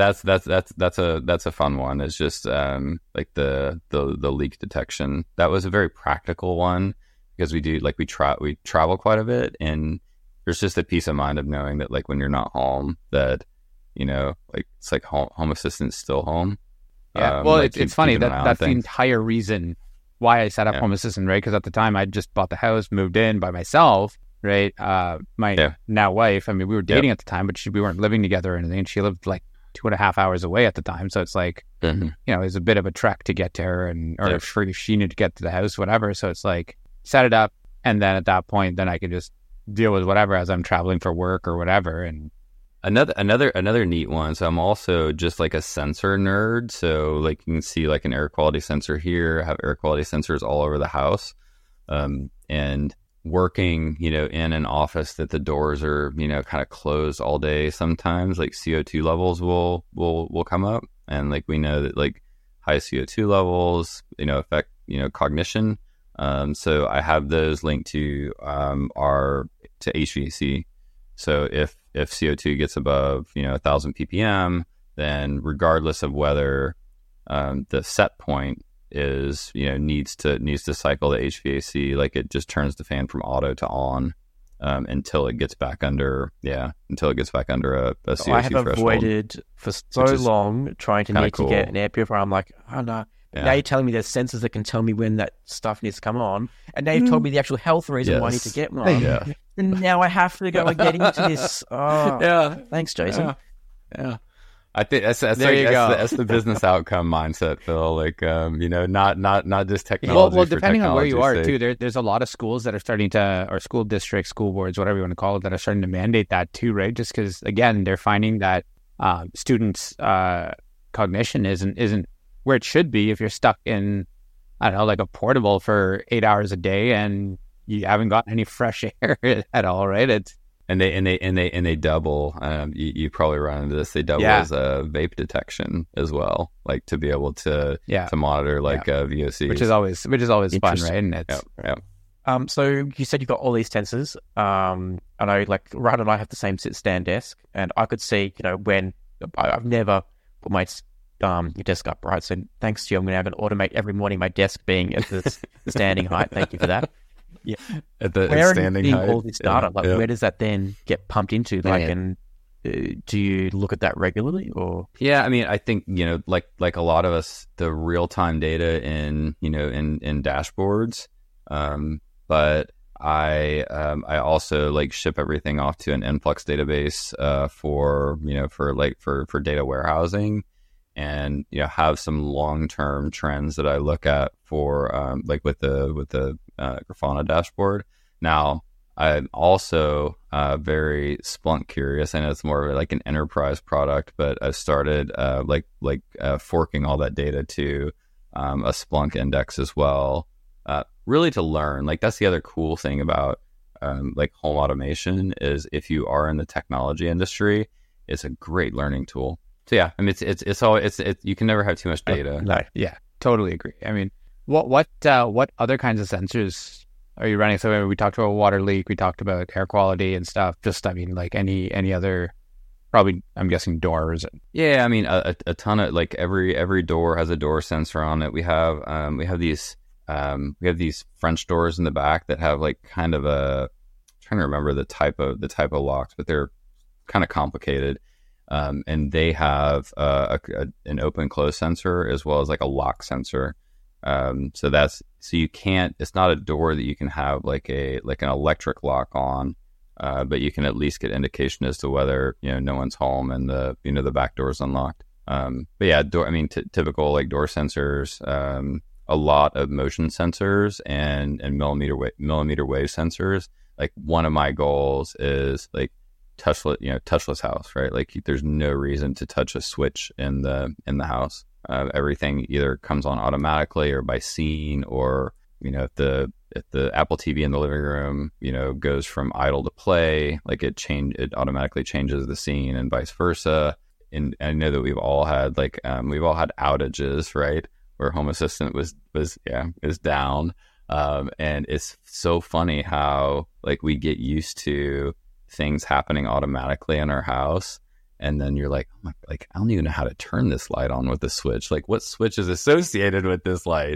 a fun one. It's just like the leak detection. That was a very practical one because we travel quite a bit, and there's just a peace of mind of knowing that like when you're not home, that like it's like home assistant's still home. Yeah, well, like it's funny that's the entire reason why I set up Home Assistant, right? Because at the time I just bought the house, moved in by myself, right? My now wife, I mean, we were dating at the time, but we weren't living together or anything. She lived like 2.5 hours away at the time, so it's like it was a bit of a trek to get to her, or if she needed to get to the house, whatever. So it's like set it up, and then at that point, then I could just deal with whatever as I'm traveling for work or whatever. And another neat one. So I'm also just like a sensor nerd. So like you can see like an air quality sensor here. I have air quality sensors all over the house, and working, in an office that the doors are, kind of closed all day. Sometimes like CO2 levels will come up, and like we know that like high CO2 levels, affect, cognition. So I have those linked to HVAC. So if CO2 gets above 1,000 ppm, then regardless of whether the set point is needs to cycle the HVAC, like it just turns the fan from auto to on until it gets back under a CO2 I have threshold. Avoided for so long trying to need to get an air purifier. I'm like, oh no. Yeah. Now you're telling me there's sensors that can tell me when that stuff needs to come on, and now you've told me the actual health reason why I need to get one. Yeah. And now I have to go and get into this. Oh, yeah. Thanks, Jason. Yeah. I think that's the business outcome mindset, Phil. Like, not just technology. Well, depending on where you are too, there's a lot of schools that are starting to, or school districts, school boards, whatever you want to call it, that are starting to mandate that too, right? Just because again, they're finding that students' cognition isn't where it should be if you're stuck in, I don't know, like a portable for 8 hours a day and you haven't gotten any fresh air at all, right? And they double. You probably run into this. They double as a vape detection as well, like to be able to monitor VOCs, which is always fun, right? And it's so you said you've got all these sensors. I know, like Ryan and I have the same sit-stand desk, and I could see, when I've never put my your desk up, right? So thanks to you, I'm now going to automate every morning my desk being at the standing height. Thank you for that. Yeah, at the standing height. All this data, where does that then get pumped into? Like, and do you look at that regularly, or? Yeah, I mean, I think like a lot of us, the real time data in dashboards, but I also like ship everything off to an Influx database for data warehousing. And have some long-term trends that I look at for like with the Grafana dashboard. Now I'm also very Splunk curious. I know it's more of like an enterprise product, but I've started forking all that data to a Splunk index as well. Really to learn. Like that's the other cool thing about like home automation is if you are in the technology industry, it's a great learning tool. So yeah, I mean it's you can never have too much data. No, yeah, totally agree. I mean, what other kinds of sensors are you running? So we talked about water leak, we talked about air quality and stuff. Just I mean, like any other, probably I'm guessing doors. Yeah, I mean a ton of like every door has a door sensor on it. We have these French doors in the back that have like kind of I'm trying to remember the type of locks, but they're kind of complicated. And they have an open close sensor as well as like a lock sensor. So you can't, it's not a door that you can have like an electric lock on, but you can at least get indication as to whether, no one's home and the back door is unlocked. But yeah, typical like door sensors, a lot of motion sensors and millimeter wave sensors. Like one of my goals is like, touchless house, right? Like there's no reason to touch a switch in the house. Everything either comes on automatically or by scene, or if the Apple TV in the living room goes from idle to play, like it automatically changes the scene and vice versa. And I know that we've all had outages, right, where Home Assistant is down, and it's so funny how like we get used to things happening automatically in our house, and then you're like, oh my, like I don't even know how to turn this light on with the switch. Like what switch is associated with this light?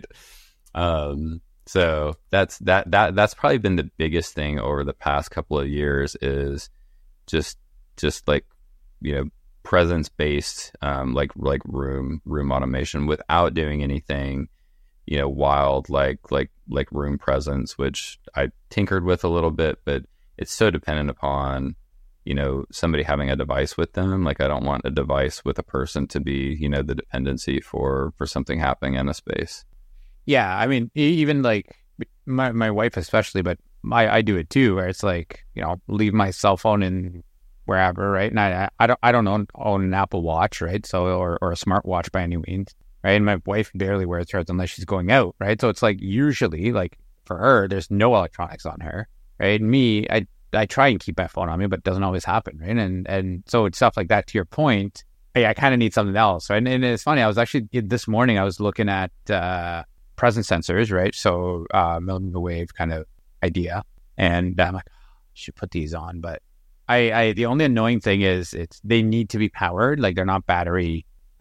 So that's probably been the biggest thing over the past couple of years is just like, you know, presence based, like room automation without doing anything, you know, wild, like room presence, which I tinkered with a little bit, but it's so dependent upon, you know, somebody having a device with them. Like I don't want a device with a person to be, you know, the dependency for something happening in a space. Yeah, I mean, even like my wife especially, but I do it too, where it's like, you know, leave my cell phone in wherever, right? And I don't own an Apple Watch, right? So or a smartwatch by any means, right? And my wife barely wears hers unless she's going out, right? So it's like usually, like for her, there's no electronics on her, right? And me, I try and keep my phone on me, but it doesn't always happen, right? And so it's stuff like that. To your point, I kind of need something else, right? And it's funny. I was actually this morning I was looking at presence sensors, right? So millimeter wave kind of idea, and I'm like, I should put these on, but I the only annoying thing is they need to be powered, like they're not battery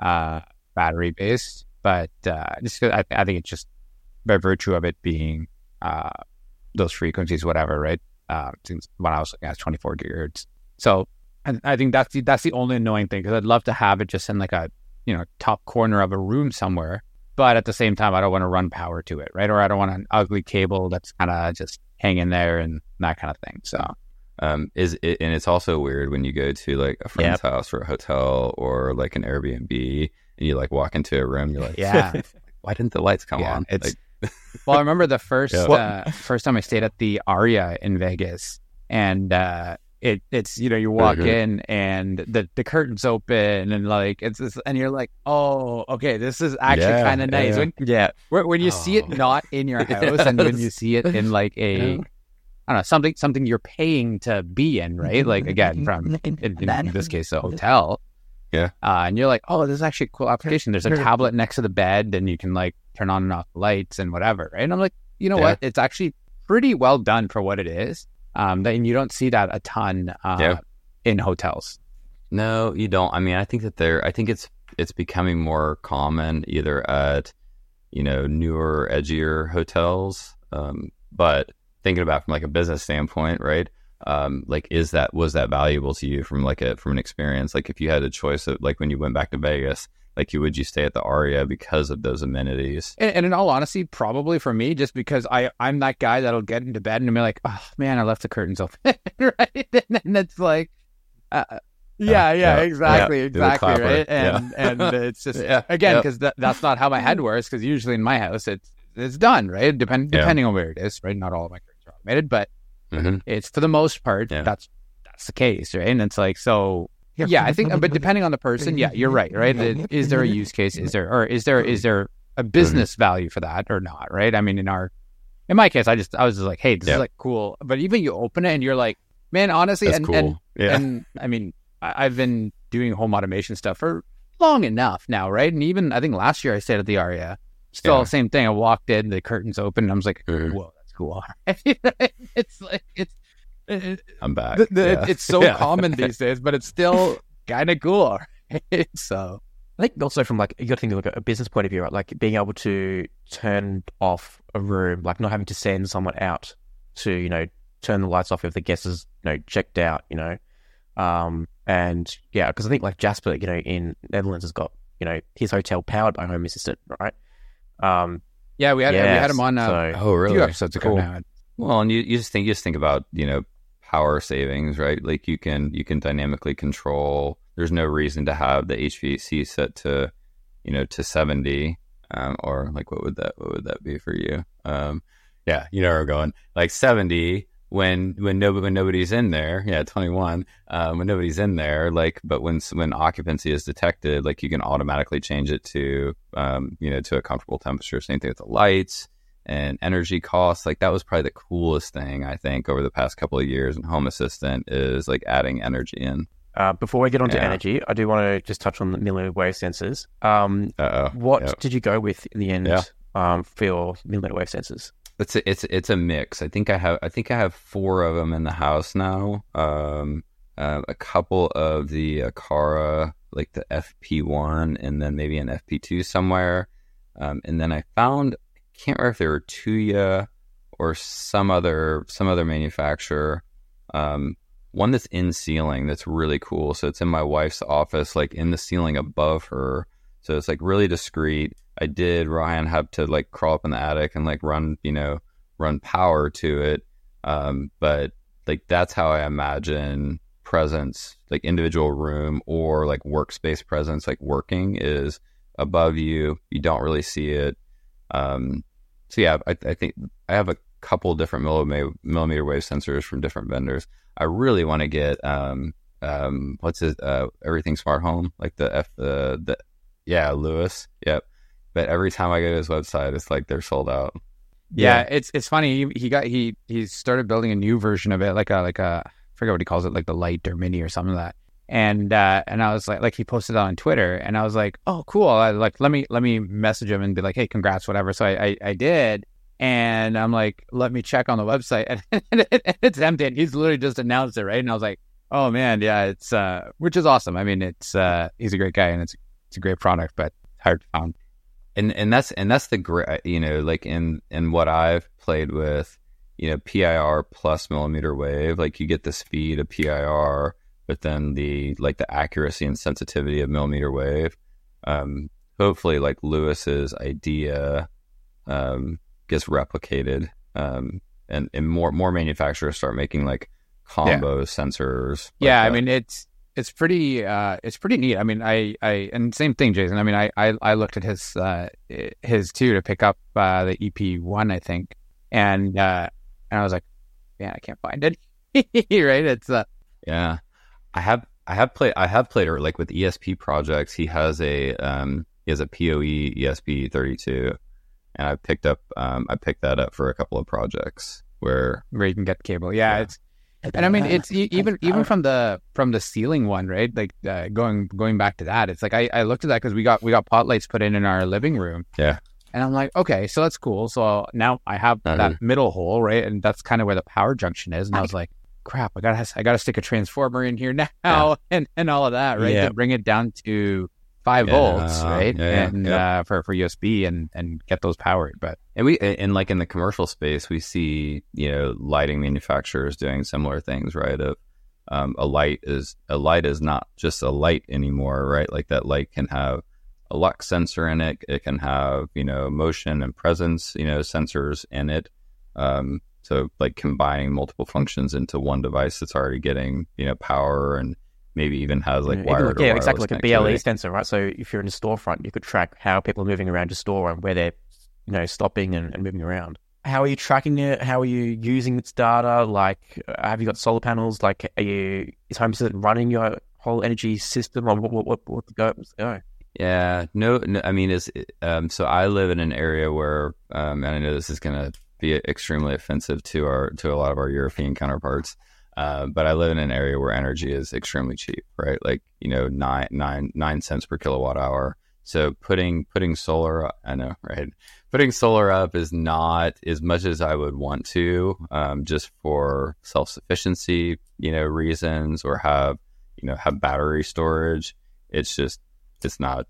based, but just I think it's just by virtue of it being those frequencies, whatever, right? Since when I was looking at 24 gigahertz, so I think that's the only annoying thing, because I'd love to have it just in like a, you know, top corner of a room somewhere. But at the same time, I don't want to run power to it, right? Or I don't want an ugly cable that's kind of just hanging there and that kind of thing. So, and it's also weird when you go to like a friend's house or a hotel or like an Airbnb, and you like walk into a room, you're like, yeah, why didn't the lights come on? It's well, I remember the first time I stayed at the Aria in Vegas, and it's you know, you walk in and the curtains open and like it's and you're like, oh, okay, this is actually kind of nice. When you see it not in your house and when you see it in like a I don't know, something you're paying to be in, right? Like again, from in this case, a hotel. Yeah. And you're like, oh, this is actually a cool application. There's a tablet next to the bed, and you can like turn on and off the lights and whatever, right? And I'm like, you know what? It's actually pretty well done for what it is. And you don't see that a ton in hotels. No, you don't. I mean, I think it's becoming more common either at, you know, newer, edgier hotels. But thinking about it from like a business standpoint, right? Like, was that valuable to you from an experience? Like, if you had a choice of like when you went back to Vegas, like would you stay at the Aria because of those amenities? And in all honesty, probably for me, just because I'm that guy that'll get into bed and be like, oh man, I left the curtains open, right? And it's like, exactly, right? And it's just again, because that's not how my head works. Because usually in my house, it's done, right? Depending on where it is, right? Not all of my curtains are automated, but it's for the most part that's the case, right? And it's like so. Yeah, I think, but depending on the person, you're right? Is there a use case? Is there a business value for that or not? Right? I mean, in my case, I was just like, hey, this is like cool. But even you open it and you're like, man, honestly, that's cool. And I mean, I've been doing home automation stuff for long enough now, right? And even I think last year I stayed at the Aria. Still the same thing. I walked in, the curtains open, and I was like, whoa, that's cool. It's like I'm back. It's so common these days, but it's still kind of cool. So I think also from like, you got to think of like a business point of view, right? Like being able to turn off a room, like not having to send someone out to, you know, turn the lights off if the guest is, you know, checked out, you know. And yeah, because I think like Jasper, you know, in Netherlands has got, you know, his hotel powered by Home Assistant, right? We had him on a few episodes ago now. Well, and you just think about, you know, power savings, right? Like you can dynamically control. There's no reason to have the HVAC set to, you know, to 70, or like what would that be for you? Yeah, you know where we're going. Like 70 when nobody's in there. Yeah, 21 when nobody's in there. Like, but when occupancy is detected, like you can automatically change it to, you know, to a comfortable temperature. Same thing with the lights. And energy costs, like that was probably the coolest thing I think over the past couple of years in Home Assistant is like adding energy in. Before we get on to energy, I do want to just touch on the millimeter wave sensors. What did you go with in the end for your millimeter wave sensors? It's a mix. I think I have 4 of them in the house now. a couple of the Aqara, like the FP1, and then maybe an FP2 somewhere. And then I found, I can't remember if they were Tuya or some other manufacturer. One that's in ceiling that's really cool. So it's in my wife's office, like in the ceiling above her. So it's like really discreet. Ryan had to like crawl up in the attic and like run power to it. But like that's how I imagine presence, like individual room or like workspace presence, like working is above you. You don't really see it. So yeah, I think I have a couple different millimeter wave sensors from different vendors. I really want to get what's it? Everything Smart Home, like Lewis. Yep. But every time I go to his website, it's like they're sold out. Yeah, it's funny. He started building a new version of it, like a I forget what he calls it, like the Lite or Mini or something like that. And I was like he posted it on Twitter, and I was like, oh, cool. Let me message him and be like, hey, congrats, whatever. So I did, and I'm like, let me check on the website, and it's empty. And he's literally just announced it, right? And I was like, oh man, yeah, it's which is awesome. I mean, it's he's a great guy, and it's a great product, but hard to find. And that's the great, like in what I've played with, PIR plus millimeter wave, like you get the speed of PIR, but then the accuracy and sensitivity of millimeter wave. Hopefully like Lewis's idea gets replicated, and more manufacturers start making like combo sensors. Yeah, I mean it's pretty neat. I mean, I and same thing, Jason. I mean, I looked at his too to pick up the EP1, I think, and I was like, man, I can't find it. Right? It's yeah. I have played like with ESP projects. He has a PoE ESP32, and I picked that up for a couple of projects where you can get the cable. Yeah. It's. And I mean, it's even from the ceiling one, right? Like going back to that, it's like I looked at that because we got pot lights put in our living room. Yeah. And I'm like, okay, so that's cool. So now I have that middle hole, right? And that's kind of where the power junction is. And I was like, crap, I gotta stick a transformer in here now, and all of that, right? To bring it down to 5 volts, right? For USB and get those powered. But and like in the commercial space, we see lighting manufacturers doing similar things, right? A light is not just a light anymore, right? Like that light can have a lux sensor in it. It can have motion and presence sensors in it. So like combining multiple functions into one device that's already getting power and maybe even has like wired or wireless exactly, like a BLE sensor, right? So if you're in a storefront, you could track how people are moving around your store and where they're stopping and moving around. How are you tracking it? How are you using its data? Like, have you got solar panels? Like, is HomeAssistant running your whole energy system? Or what's the go? Yeah, no. I mean, so I live in an area where, and I know this is going to be extremely offensive to a lot of our European counterparts. But I live in an area where energy is extremely cheap, right? Like, 9 cents per kilowatt hour. So putting solar, I know, right? Putting solar up is not as much as I would want to, just for self-sufficiency, reasons, or have battery storage. It's not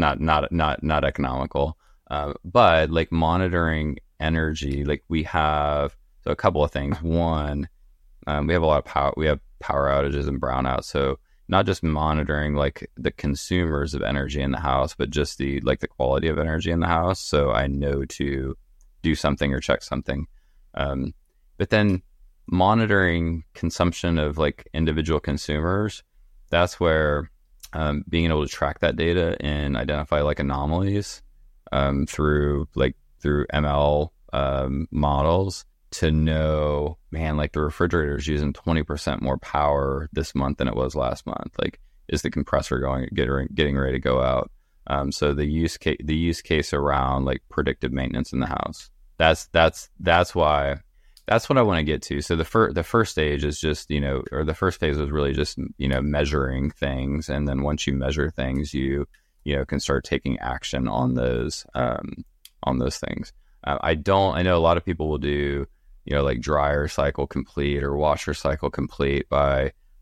economical. But like monitoring energy, like we have, so a couple of things. One, we have a lot of power. We have power outages and brownouts. So not just monitoring like the consumers of energy in the house, but just the quality of energy in the house. So I know to do something or check something. But then monitoring consumption of like individual consumers, that's where being able to track that data and identify like anomalies through ML models, to know, man, like the refrigerator is using 20% more power this month than it was last month. Like, is the compressor getting ready to go out? So the use case around like predictive maintenance in the house. That's why, that's what I want to get to. So the first stage is just, or the first phase was really just, measuring things. And then once you measure things, you can start taking action on those things. I know a lot of people will do, like dryer cycle complete or washer cycle complete by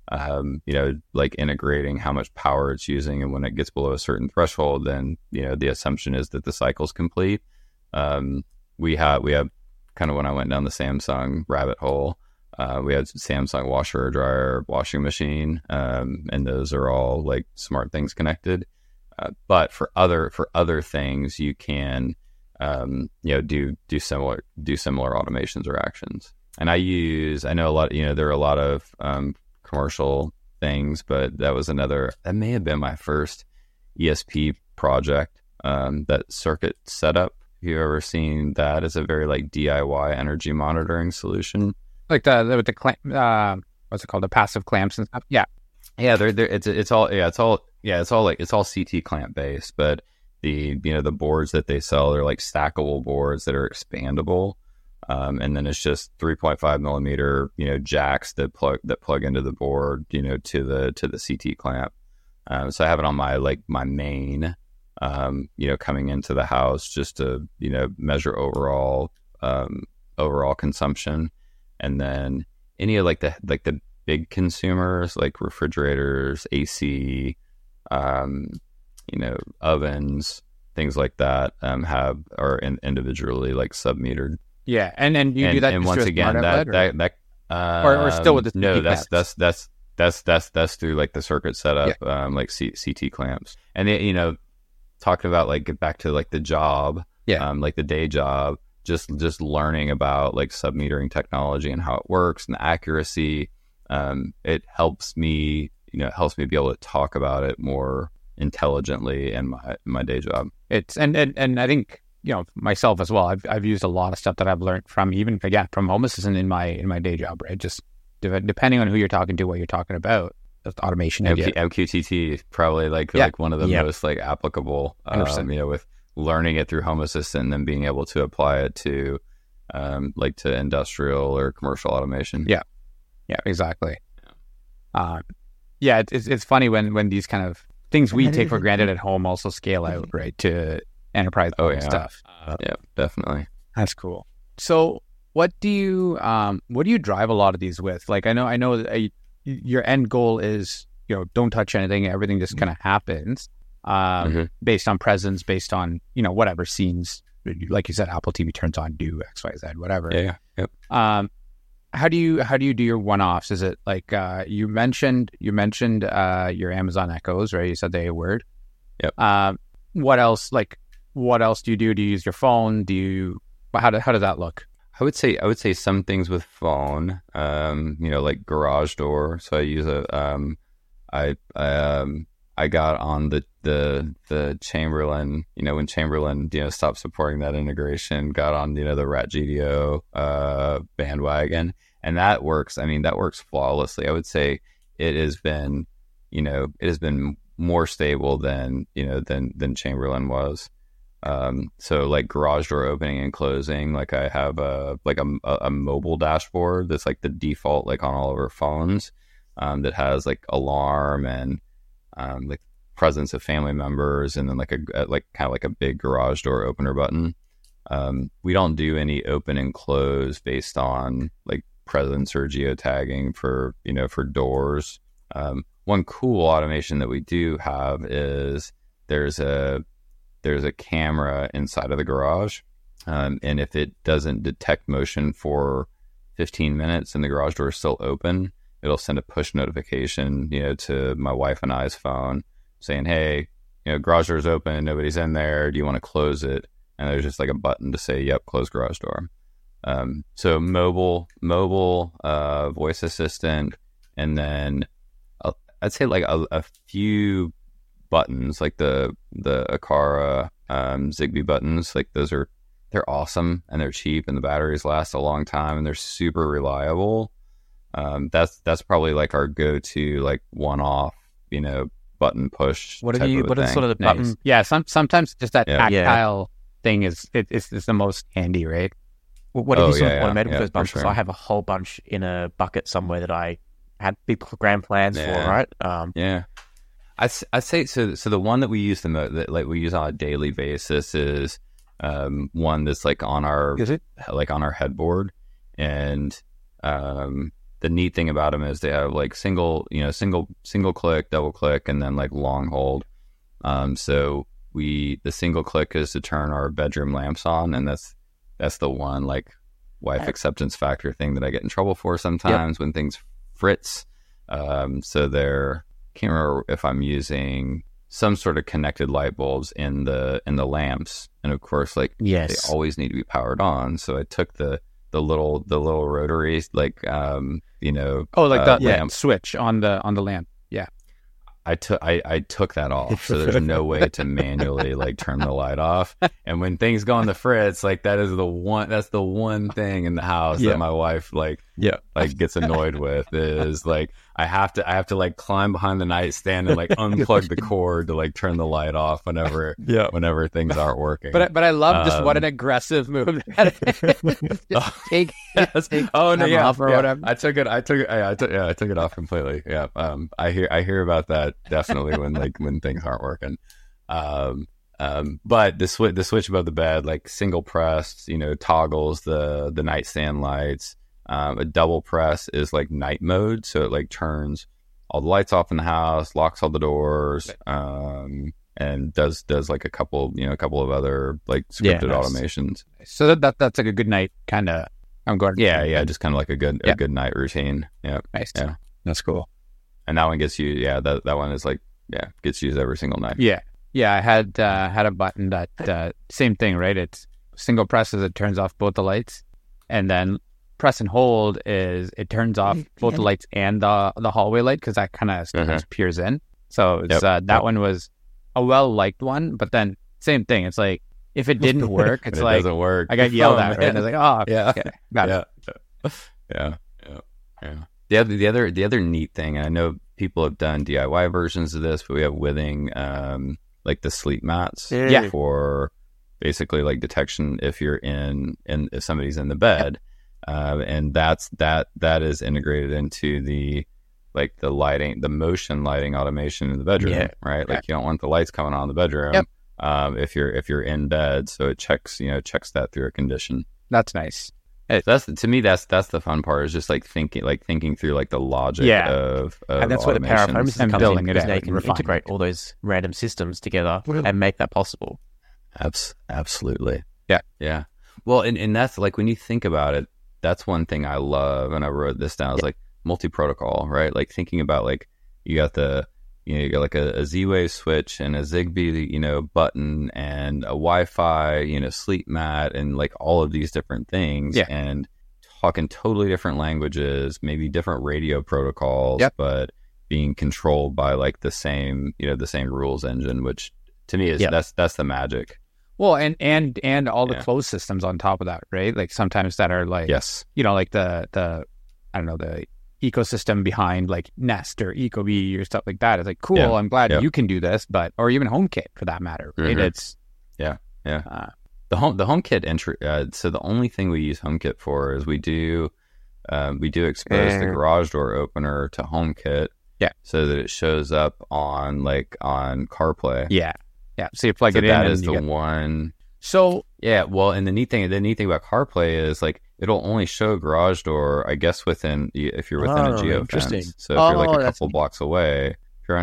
like integrating how much power it's using, and when it gets below a certain threshold, then the assumption is that the cycle's complete. We have kind of, when I went down the Samsung rabbit hole, we had Samsung washer or dryer, washing machine, and those are all like smart things connected. But for other things, you can do similar automations or actions. And I know a lot. There are a lot of commercial things, but that may have been my first ESP project. That circuit setup. Have you ever seen that as a very like DIY energy monitoring solution? Like with the clamp, what's it called? The passive clamps and stuff. Yeah. It's all CT clamp based, but the boards that they sell are like stackable boards that are expandable. And then it's just 3.5 millimeter, jacks that plug into the board, to the CT clamp. So I have it on my main, coming into the house just to, measure overall consumption. And then any of like the big consumers, like refrigerators, AC, ovens, things like that, are individually like sub-metered. Yeah, and you do that. And once again, or still with the no, that's through like the circuit setup, like CT clamps, and talking about like get back to like the job, like the day job, just learning about like sub-metering technology and how it works and the accuracy. It helps me be able to talk about it more intelligently in my day job. It's and I think myself as well. I've used a lot of stuff that I've learned from from Home Assistant in my day job, right? Just depending on who you're talking to, what you're talking about, the automation. MQTT is probably like one of the most like applicable. With learning it through Home Assistant and then being able to apply it to to industrial or commercial automation. Yeah, exactly. It's funny when these kind of things we take for granted at home also scale out, right, to enterprise stuff. Yeah, definitely. That's cool. So what do you drive a lot of these with? Like I know that your end goal is don't touch anything, everything just kind of happens based on presence, based on whatever scenes, like you said, Apple TV turns on, do XYZ, whatever. Yep. How do you do your one-offs? Is it like you mentioned your Amazon Echoes, right? You said they word. Yep. What else do you do? Do you use your phone? How does that look? I would say some things with phone, like garage door. So I use I got on the Chamberlain, when Chamberlain, stopped supporting that integration, got on, the Rat GDO bandwagon, and that works. I mean, that works flawlessly. I would say it has been more stable than Chamberlain was. So like garage door opening and closing, like I have a mobile dashboard that's like the default, like on all of our phones, that has like alarm and like presence of family members, and then like a big garage door opener button. We don't do any open and close based on like presence or geotagging for doors. One cool automation that we do have is there's a camera inside of the garage, and if it doesn't detect motion for 15 minutes and the garage door is still open, it'll send a push notification, to my wife and I's phone saying, hey, garage door is open, nobody's in there. Do you want to close it? And there's just like a button to say, yep, close garage door. So mobile voice assistant, and then I'd say like a few buttons, like the Aqara Zigbee buttons. Like they're awesome and they're cheap and the batteries last a long time and they're super reliable. That's probably like our go-to, like one-off, button push. What is sort of the button? Nice. Yeah, sometimes just that tactile thing is the most handy, right? What have you sort of automated with those bunches? Sure. I have a whole bunch in a bucket somewhere that I had big grand plans for, right? I say so. The one that we use that like we use on a daily basis is one that's like on our headboard, and the neat thing about them is they have like single click, double click, and then like long hold. So the single click is to turn our bedroom lamps on, and that's the one like wife acceptance factor thing that I get in trouble for sometimes when things fritz. So can't remember if I'm using some sort of connected light bulbs in the lamps, and of course, like they always need to be powered on. So I took the little rotary, like lamp switch on the lamp. Yeah, I took that off, so there's no way to manually like turn the light off. And when things go on the fritz, like that's the one thing in the house that my wife like gets annoyed with is like I have to like climb behind the nightstand and like unplug the cord to like turn the light off whenever things aren't working. But I love just what an aggressive move that is. Take off or whatever. I took it off completely. Yeah. I hear about that definitely when things aren't working. But the switch above the bed, like single press, toggles the nightstand lights. A double press is like night mode, so it like turns all the lights off in the house, locks all the doors, and does like a couple of other like scripted automations. So that's like a good night kind of. I'm going. Yeah, just kind of like a good night routine. Yeah, nice. Yeah, that's cool. And that one gets used. Yeah, that one is like gets used every single night. Yeah. I had a button that same thing, right? It's single presses, it turns off both the lights, and then press and hold is it turns off both the lights and the hallway light, because that kind of peers in. So it's, that one was a well-liked one, but then same thing. It's like if it didn't work, it's like doesn't work. I got yelled at, right? And I was like, okay, got it. Yeah. The other neat thing, and I know people have done DIY versions of this, but we have Withing like the sleep mats for basically like detection if you're if somebody's in the bed. And that is integrated into the lighting, the motion lighting automation in the bedroom, right? Like you don't want the lights coming on in the bedroom if you're in bed, so it checks that through a condition. That's nice. So that's the fun part, is just like thinking through like the logic of and that's where the power of Home Assistant comes in, because they can refine integrate all those random systems together and make that possible. Absolutely. Yeah. Well, and that's like, when you think about it, that's one thing I love, and I wrote this down, is like multi-protocol, right? Like thinking about like you got like a Z-Wave switch and a Zigbee, button and a Wi-Fi, sleep mat, and like all of these different things, and talking totally different languages, maybe different radio protocols, but being controlled by like the same rules engine, which to me is that's the magic. Well, and all the closed systems on top of that, right? Like sometimes that are like, like the I don't know, the ecosystem behind like Nest or Ecobee or stuff like that. It's like, cool, I'm glad you can do this, or even HomeKit for that matter, right? It's the HomeKit entry. So the only thing we use HomeKit for is we do expose the garage door opener to HomeKit, so that it shows up on CarPlay. Yeah. So you plug it in. That is the one. So well, and the neat thing about CarPlay is like it'll only show garage door, I guess, if you're within a geofence. So if you're like a couple blocks away,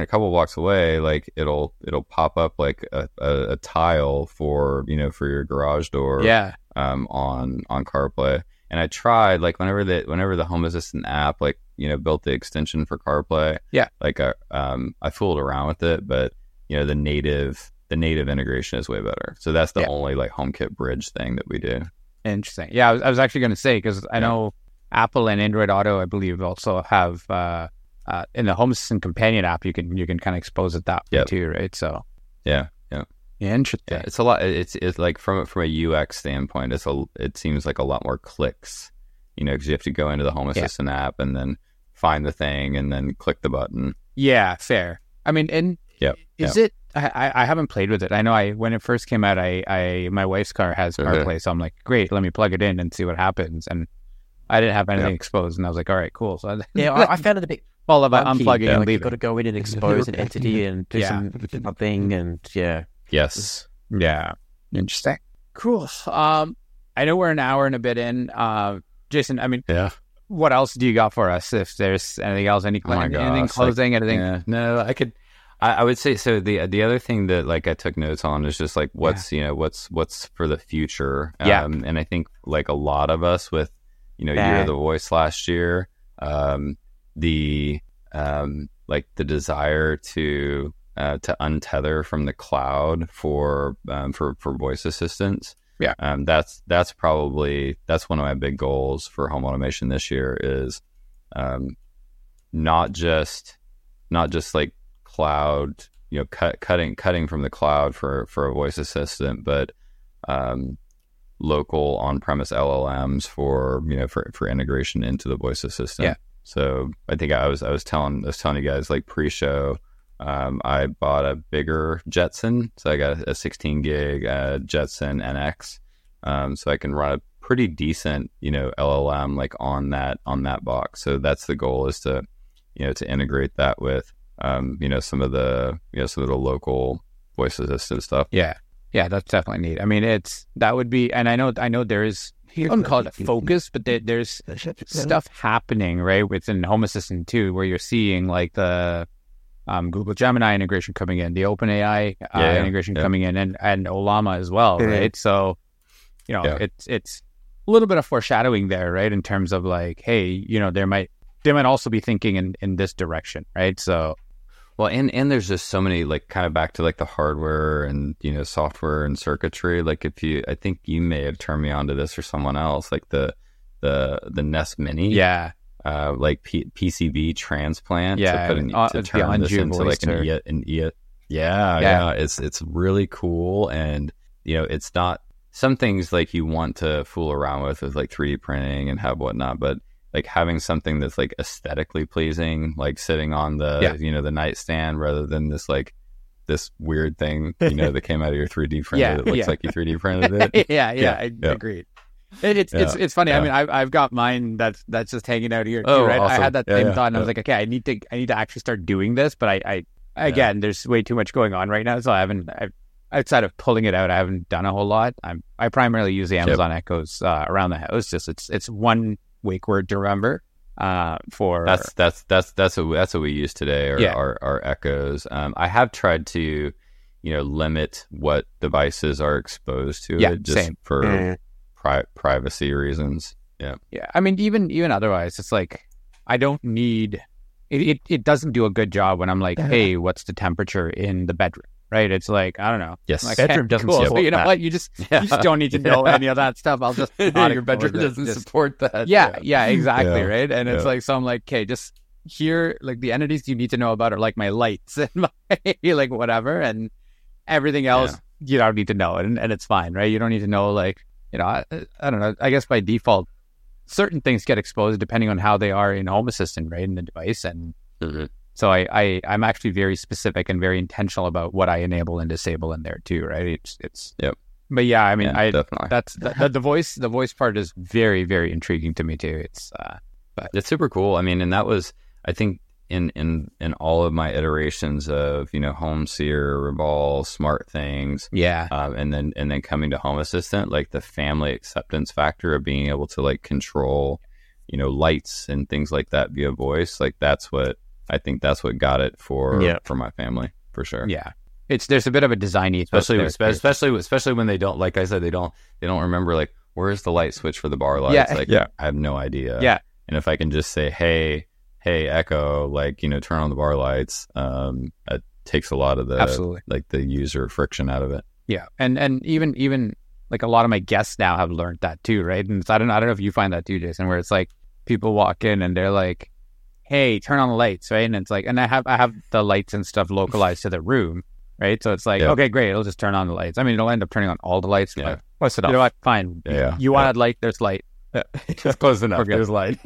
like it'll pop up like a tile for your garage door. On CarPlay. And I tried, like, whenever the Home Assistant app built the extension for CarPlay. Like I fooled around with it, but the native integration is way better. So that's the only like HomeKit bridge thing that we do. Interesting. Yeah, I was actually going to say, because I know Apple and Android Auto, I believe, also have in the Home Assistant companion app, you can kind of expose it that way too, right? So interesting. Yeah, it's a lot. It's like from a UX standpoint, it seems like a lot more clicks, because you have to go into the Home Assistant app and then find the thing and then click the button. Yeah, fair. I mean, and is it? I haven't played with it. I know when it first came out, my wife's car has CarPlay, so I'm like, great, let me plug it in and see what happens. And I didn't have anything exposed, and I was like, all right, cool. So I found it a bit all about unplugging and leaving. You've got to go in and expose an entity and do something, and Yes. Yeah. Interesting. Cool. I know we're an hour and a bit in. Jason, I mean, what else do you got for us? If there's anything else, anything closing, anything? Yeah, no, I would say so. The other thing that like I took notes on is just like what's for the future. And I think like a lot of us with Year of the Voice last year, the desire to untether from the cloud for voice assistants. Yeah. That's probably one of my big goals for home automation this year is not just like cloud, cutting from the cloud for a voice assistant, but local on-premise LLMs for integration into the voice assistant. Yeah. So I think I was telling you guys like pre-show, I bought a bigger Jetson, so I got a 16 gig Jetson NX, so I can run a pretty decent LLM like on that box. So that's the goal, is to integrate that with some of the local voice assistant stuff. Yeah, that's definitely neat. I mean, that would be, and I know there is, I wouldn't call it a focus, but there's stuff happening right within Home Assistant too, where you're seeing like the Google Gemini integration coming in, the OpenAI integration coming in, and Ollama as well, right? So, it's a little bit of foreshadowing there, right? In terms of like, hey, they might also be thinking in this direction, right? So, well, and there's just so many, like, kind of back to like the hardware and software and circuitry. Like, I think you may have turned me on to this or someone else, like the Nest Mini, like PCB transplant, to turn this into like an EA. Yeah, it's really cool, and it's not some things like you want to fool around with like 3D printing and have whatnot, but like having something that's like aesthetically pleasing, like sitting on the the nightstand, rather than this weird thing that came out of your 3D printer that looks like you 3D printed it. I agreed. It's funny. I mean, I've got mine that's just hanging out here too, right? Awesome. I had that same thought, and I was like, okay, I need to actually start doing this, but I again, there's way too much going on right now, so outside of pulling it out, I haven't done a whole lot. I primarily use the Amazon Echoes around the house. Just it's one wake word to remember. For that's what we use today. Our Echoes. I have tried to limit what devices are exposed to it, just for privacy reasons. Yeah. I mean, even otherwise, it's like I don't need it. It doesn't do a good job when I'm like, hey, what's the temperature in the bedroom? Right? It's like, I don't know. Yes. Like, bedroom doesn't support what? What? You just don't need to know any of that stuff. I'll just your bedroom doesn't support that. Yeah, exactly. Right. And it's like, so I'm like, okay, just here, like the entities you need to know about are like my lights and my like whatever, and everything else you don't need to know, and it's fine, right? You don't need to know, like, I don't know. I guess by default, certain things get exposed depending on how they are in Home Assistant, right, in the device, and so I'm actually very specific and very intentional about what I enable and disable in there too, right? It's But yeah, I mean, definitely. That's the voice part is very, very intriguing to me too. But it's super cool. I mean, and that was, I think, in all of my iterations of HomeSeer, Revolve, SmartThings, and then coming to Home Assistant, like the family acceptance factor of being able to like control lights and things like that via voice, like that's what got it for my family, for sure. There's a bit of a design ethos, especially when they don't, like I said, they don't remember like, where's the light switch for the bar lights? I have no idea. And if I can just say, hey Echo, like, turn on the bar lights, it takes a lot of the like the user friction out of it. And even like a lot of my guests now have learned that too, right? And I don't know if you find that too, Jason, where it's like people walk in and they're like, hey, turn on the lights, right? And it's like, and I have the lights and stuff localized to the room, right? So it's like, okay, great, it'll just turn on the lights. I mean, it'll end up turning on all the lights. But close enough. You know what? Fine. You wanted light, there's light. Just close enough. There's light.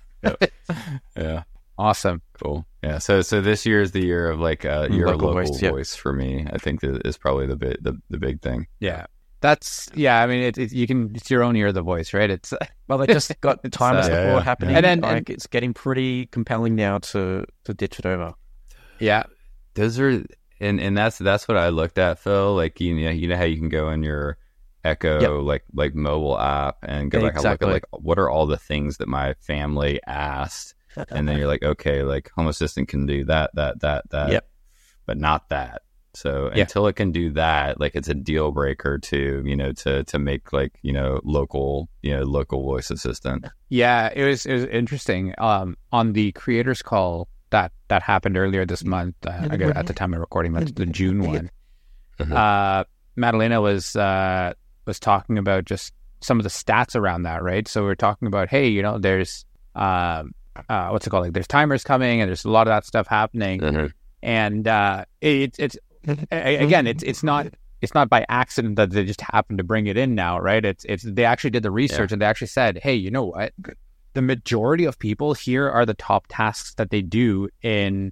Yeah. Awesome. Cool. Yeah. So this year is the year of like your local voice for me. I think that is probably the big thing. Yeah. That's I mean, it's your own ear of the voice, right? It's they just got the time support happening, and it's getting pretty compelling now to ditch it over. Yeah. Those are and that's what I looked at, Phil. Like you know how you can go in your Echo like mobile app and go back and look at like what are all the things that my family asked, and then you're like, okay, like Home Assistant can do that, but not that. So until it can do that, like it's a deal breaker to make like local voice assistant. Yeah, it was interesting. On the creators call that happened earlier this month. I guess at the time of recording, that's the June one. Madalena was talking about just some of the stats around that, right? So we're talking about, hey, there's what's it called? Like there's timers coming, and there's a lot of that stuff happening, and it's again, it's not by accident that they just happened to bring it in now, right? It's they actually did the research and they actually said, hey, you know what? The majority of people here are the top tasks that they do in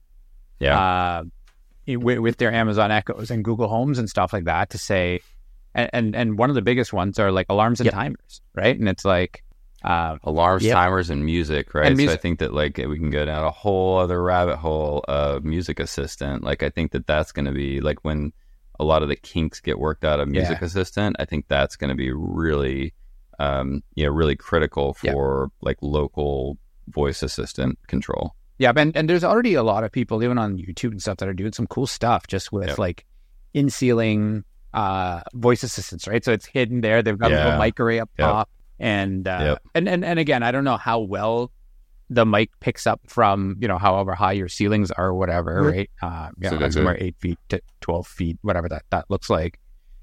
with their Amazon Echoes and Google Homes and stuff like that, to say, and one of the biggest ones are like alarms and timers, right? And it's like alarms, timers, and music, right? So I think that like we can go down a whole other rabbit hole of music assistant. Like I think that that's going to be like when a lot of the kinks get worked out of music assistant. I think that's going to be really, really critical for like local voice assistant control. Yeah, and there's already a lot of people even on YouTube and stuff that are doing some cool stuff just with like in ceiling voice assistants, right? So it's hidden there. They've got a little mic array up top. And again, I don't know how well the mic picks up from, however high your ceilings are or whatever, right? Somewhere 8 feet to 12 feet, whatever that looks like.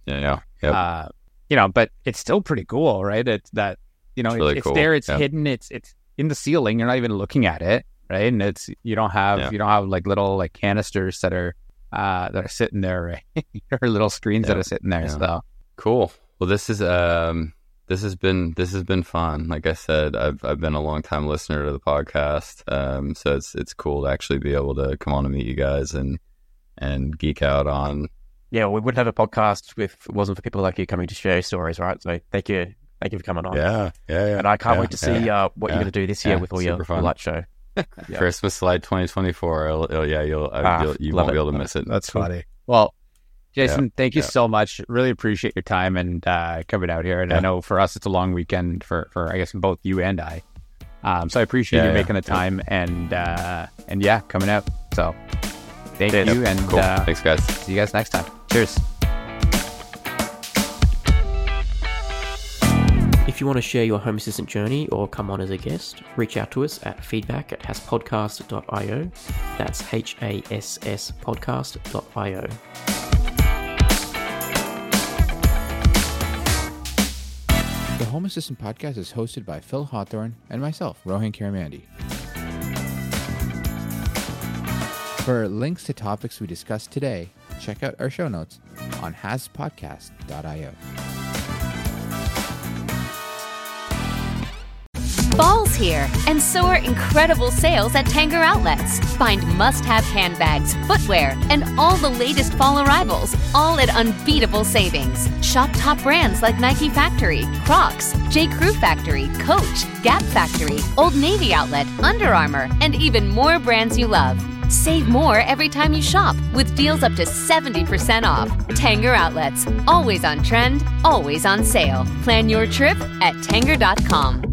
But it's still pretty cool, right? It's that, really it's cool. There, it's hidden, it's in the ceiling. You're not even looking at it, right? And it's, you don't have like little like canisters that are sitting there, right? Or little screens that are sitting there. So cool. Well, this has been fun. Like I said, I've been a long time listener to the podcast, so it's cool to actually be able to come on and meet you guys and geek out on. Yeah, we wouldn't have a podcast if it wasn't for people like you coming to share stories, right? So thank you for coming on. Yeah. And I can't wait to see what you're going to do this year with all your light show. Christmas Light 2024. You won't be able to miss it. That's funny. Well, Jason, thank you so much. Really appreciate your time and coming out here. And I know for us, it's a long weekend for I guess both you and I. So I appreciate you making the time and coming out. So thank you. And cool. Thanks, guys. See you guys next time. Cheers. If you want to share your Home Assistant journey or come on as a guest, reach out to us at feedback@hasspodcast.io. That's HASS podcast.io. The Home Assistant Podcast is hosted by Phil Hawthorne and myself, Rohan Karamandi. For links to topics we discussed today, check out our show notes on hasspodcast.io. Fall's here, and so are incredible sales at Tanger Outlets. Find must-have handbags, footwear, and all the latest fall arrivals, all at unbeatable savings. Shop top brands like Nike Factory, Crocs, J. Crew Factory, Coach, Gap Factory, Old Navy Outlet, Under Armour, and even more brands you love. Save more every time you shop with deals up to 70% off. Tanger Outlets, always on trend, always on sale. Plan your trip at Tanger.com.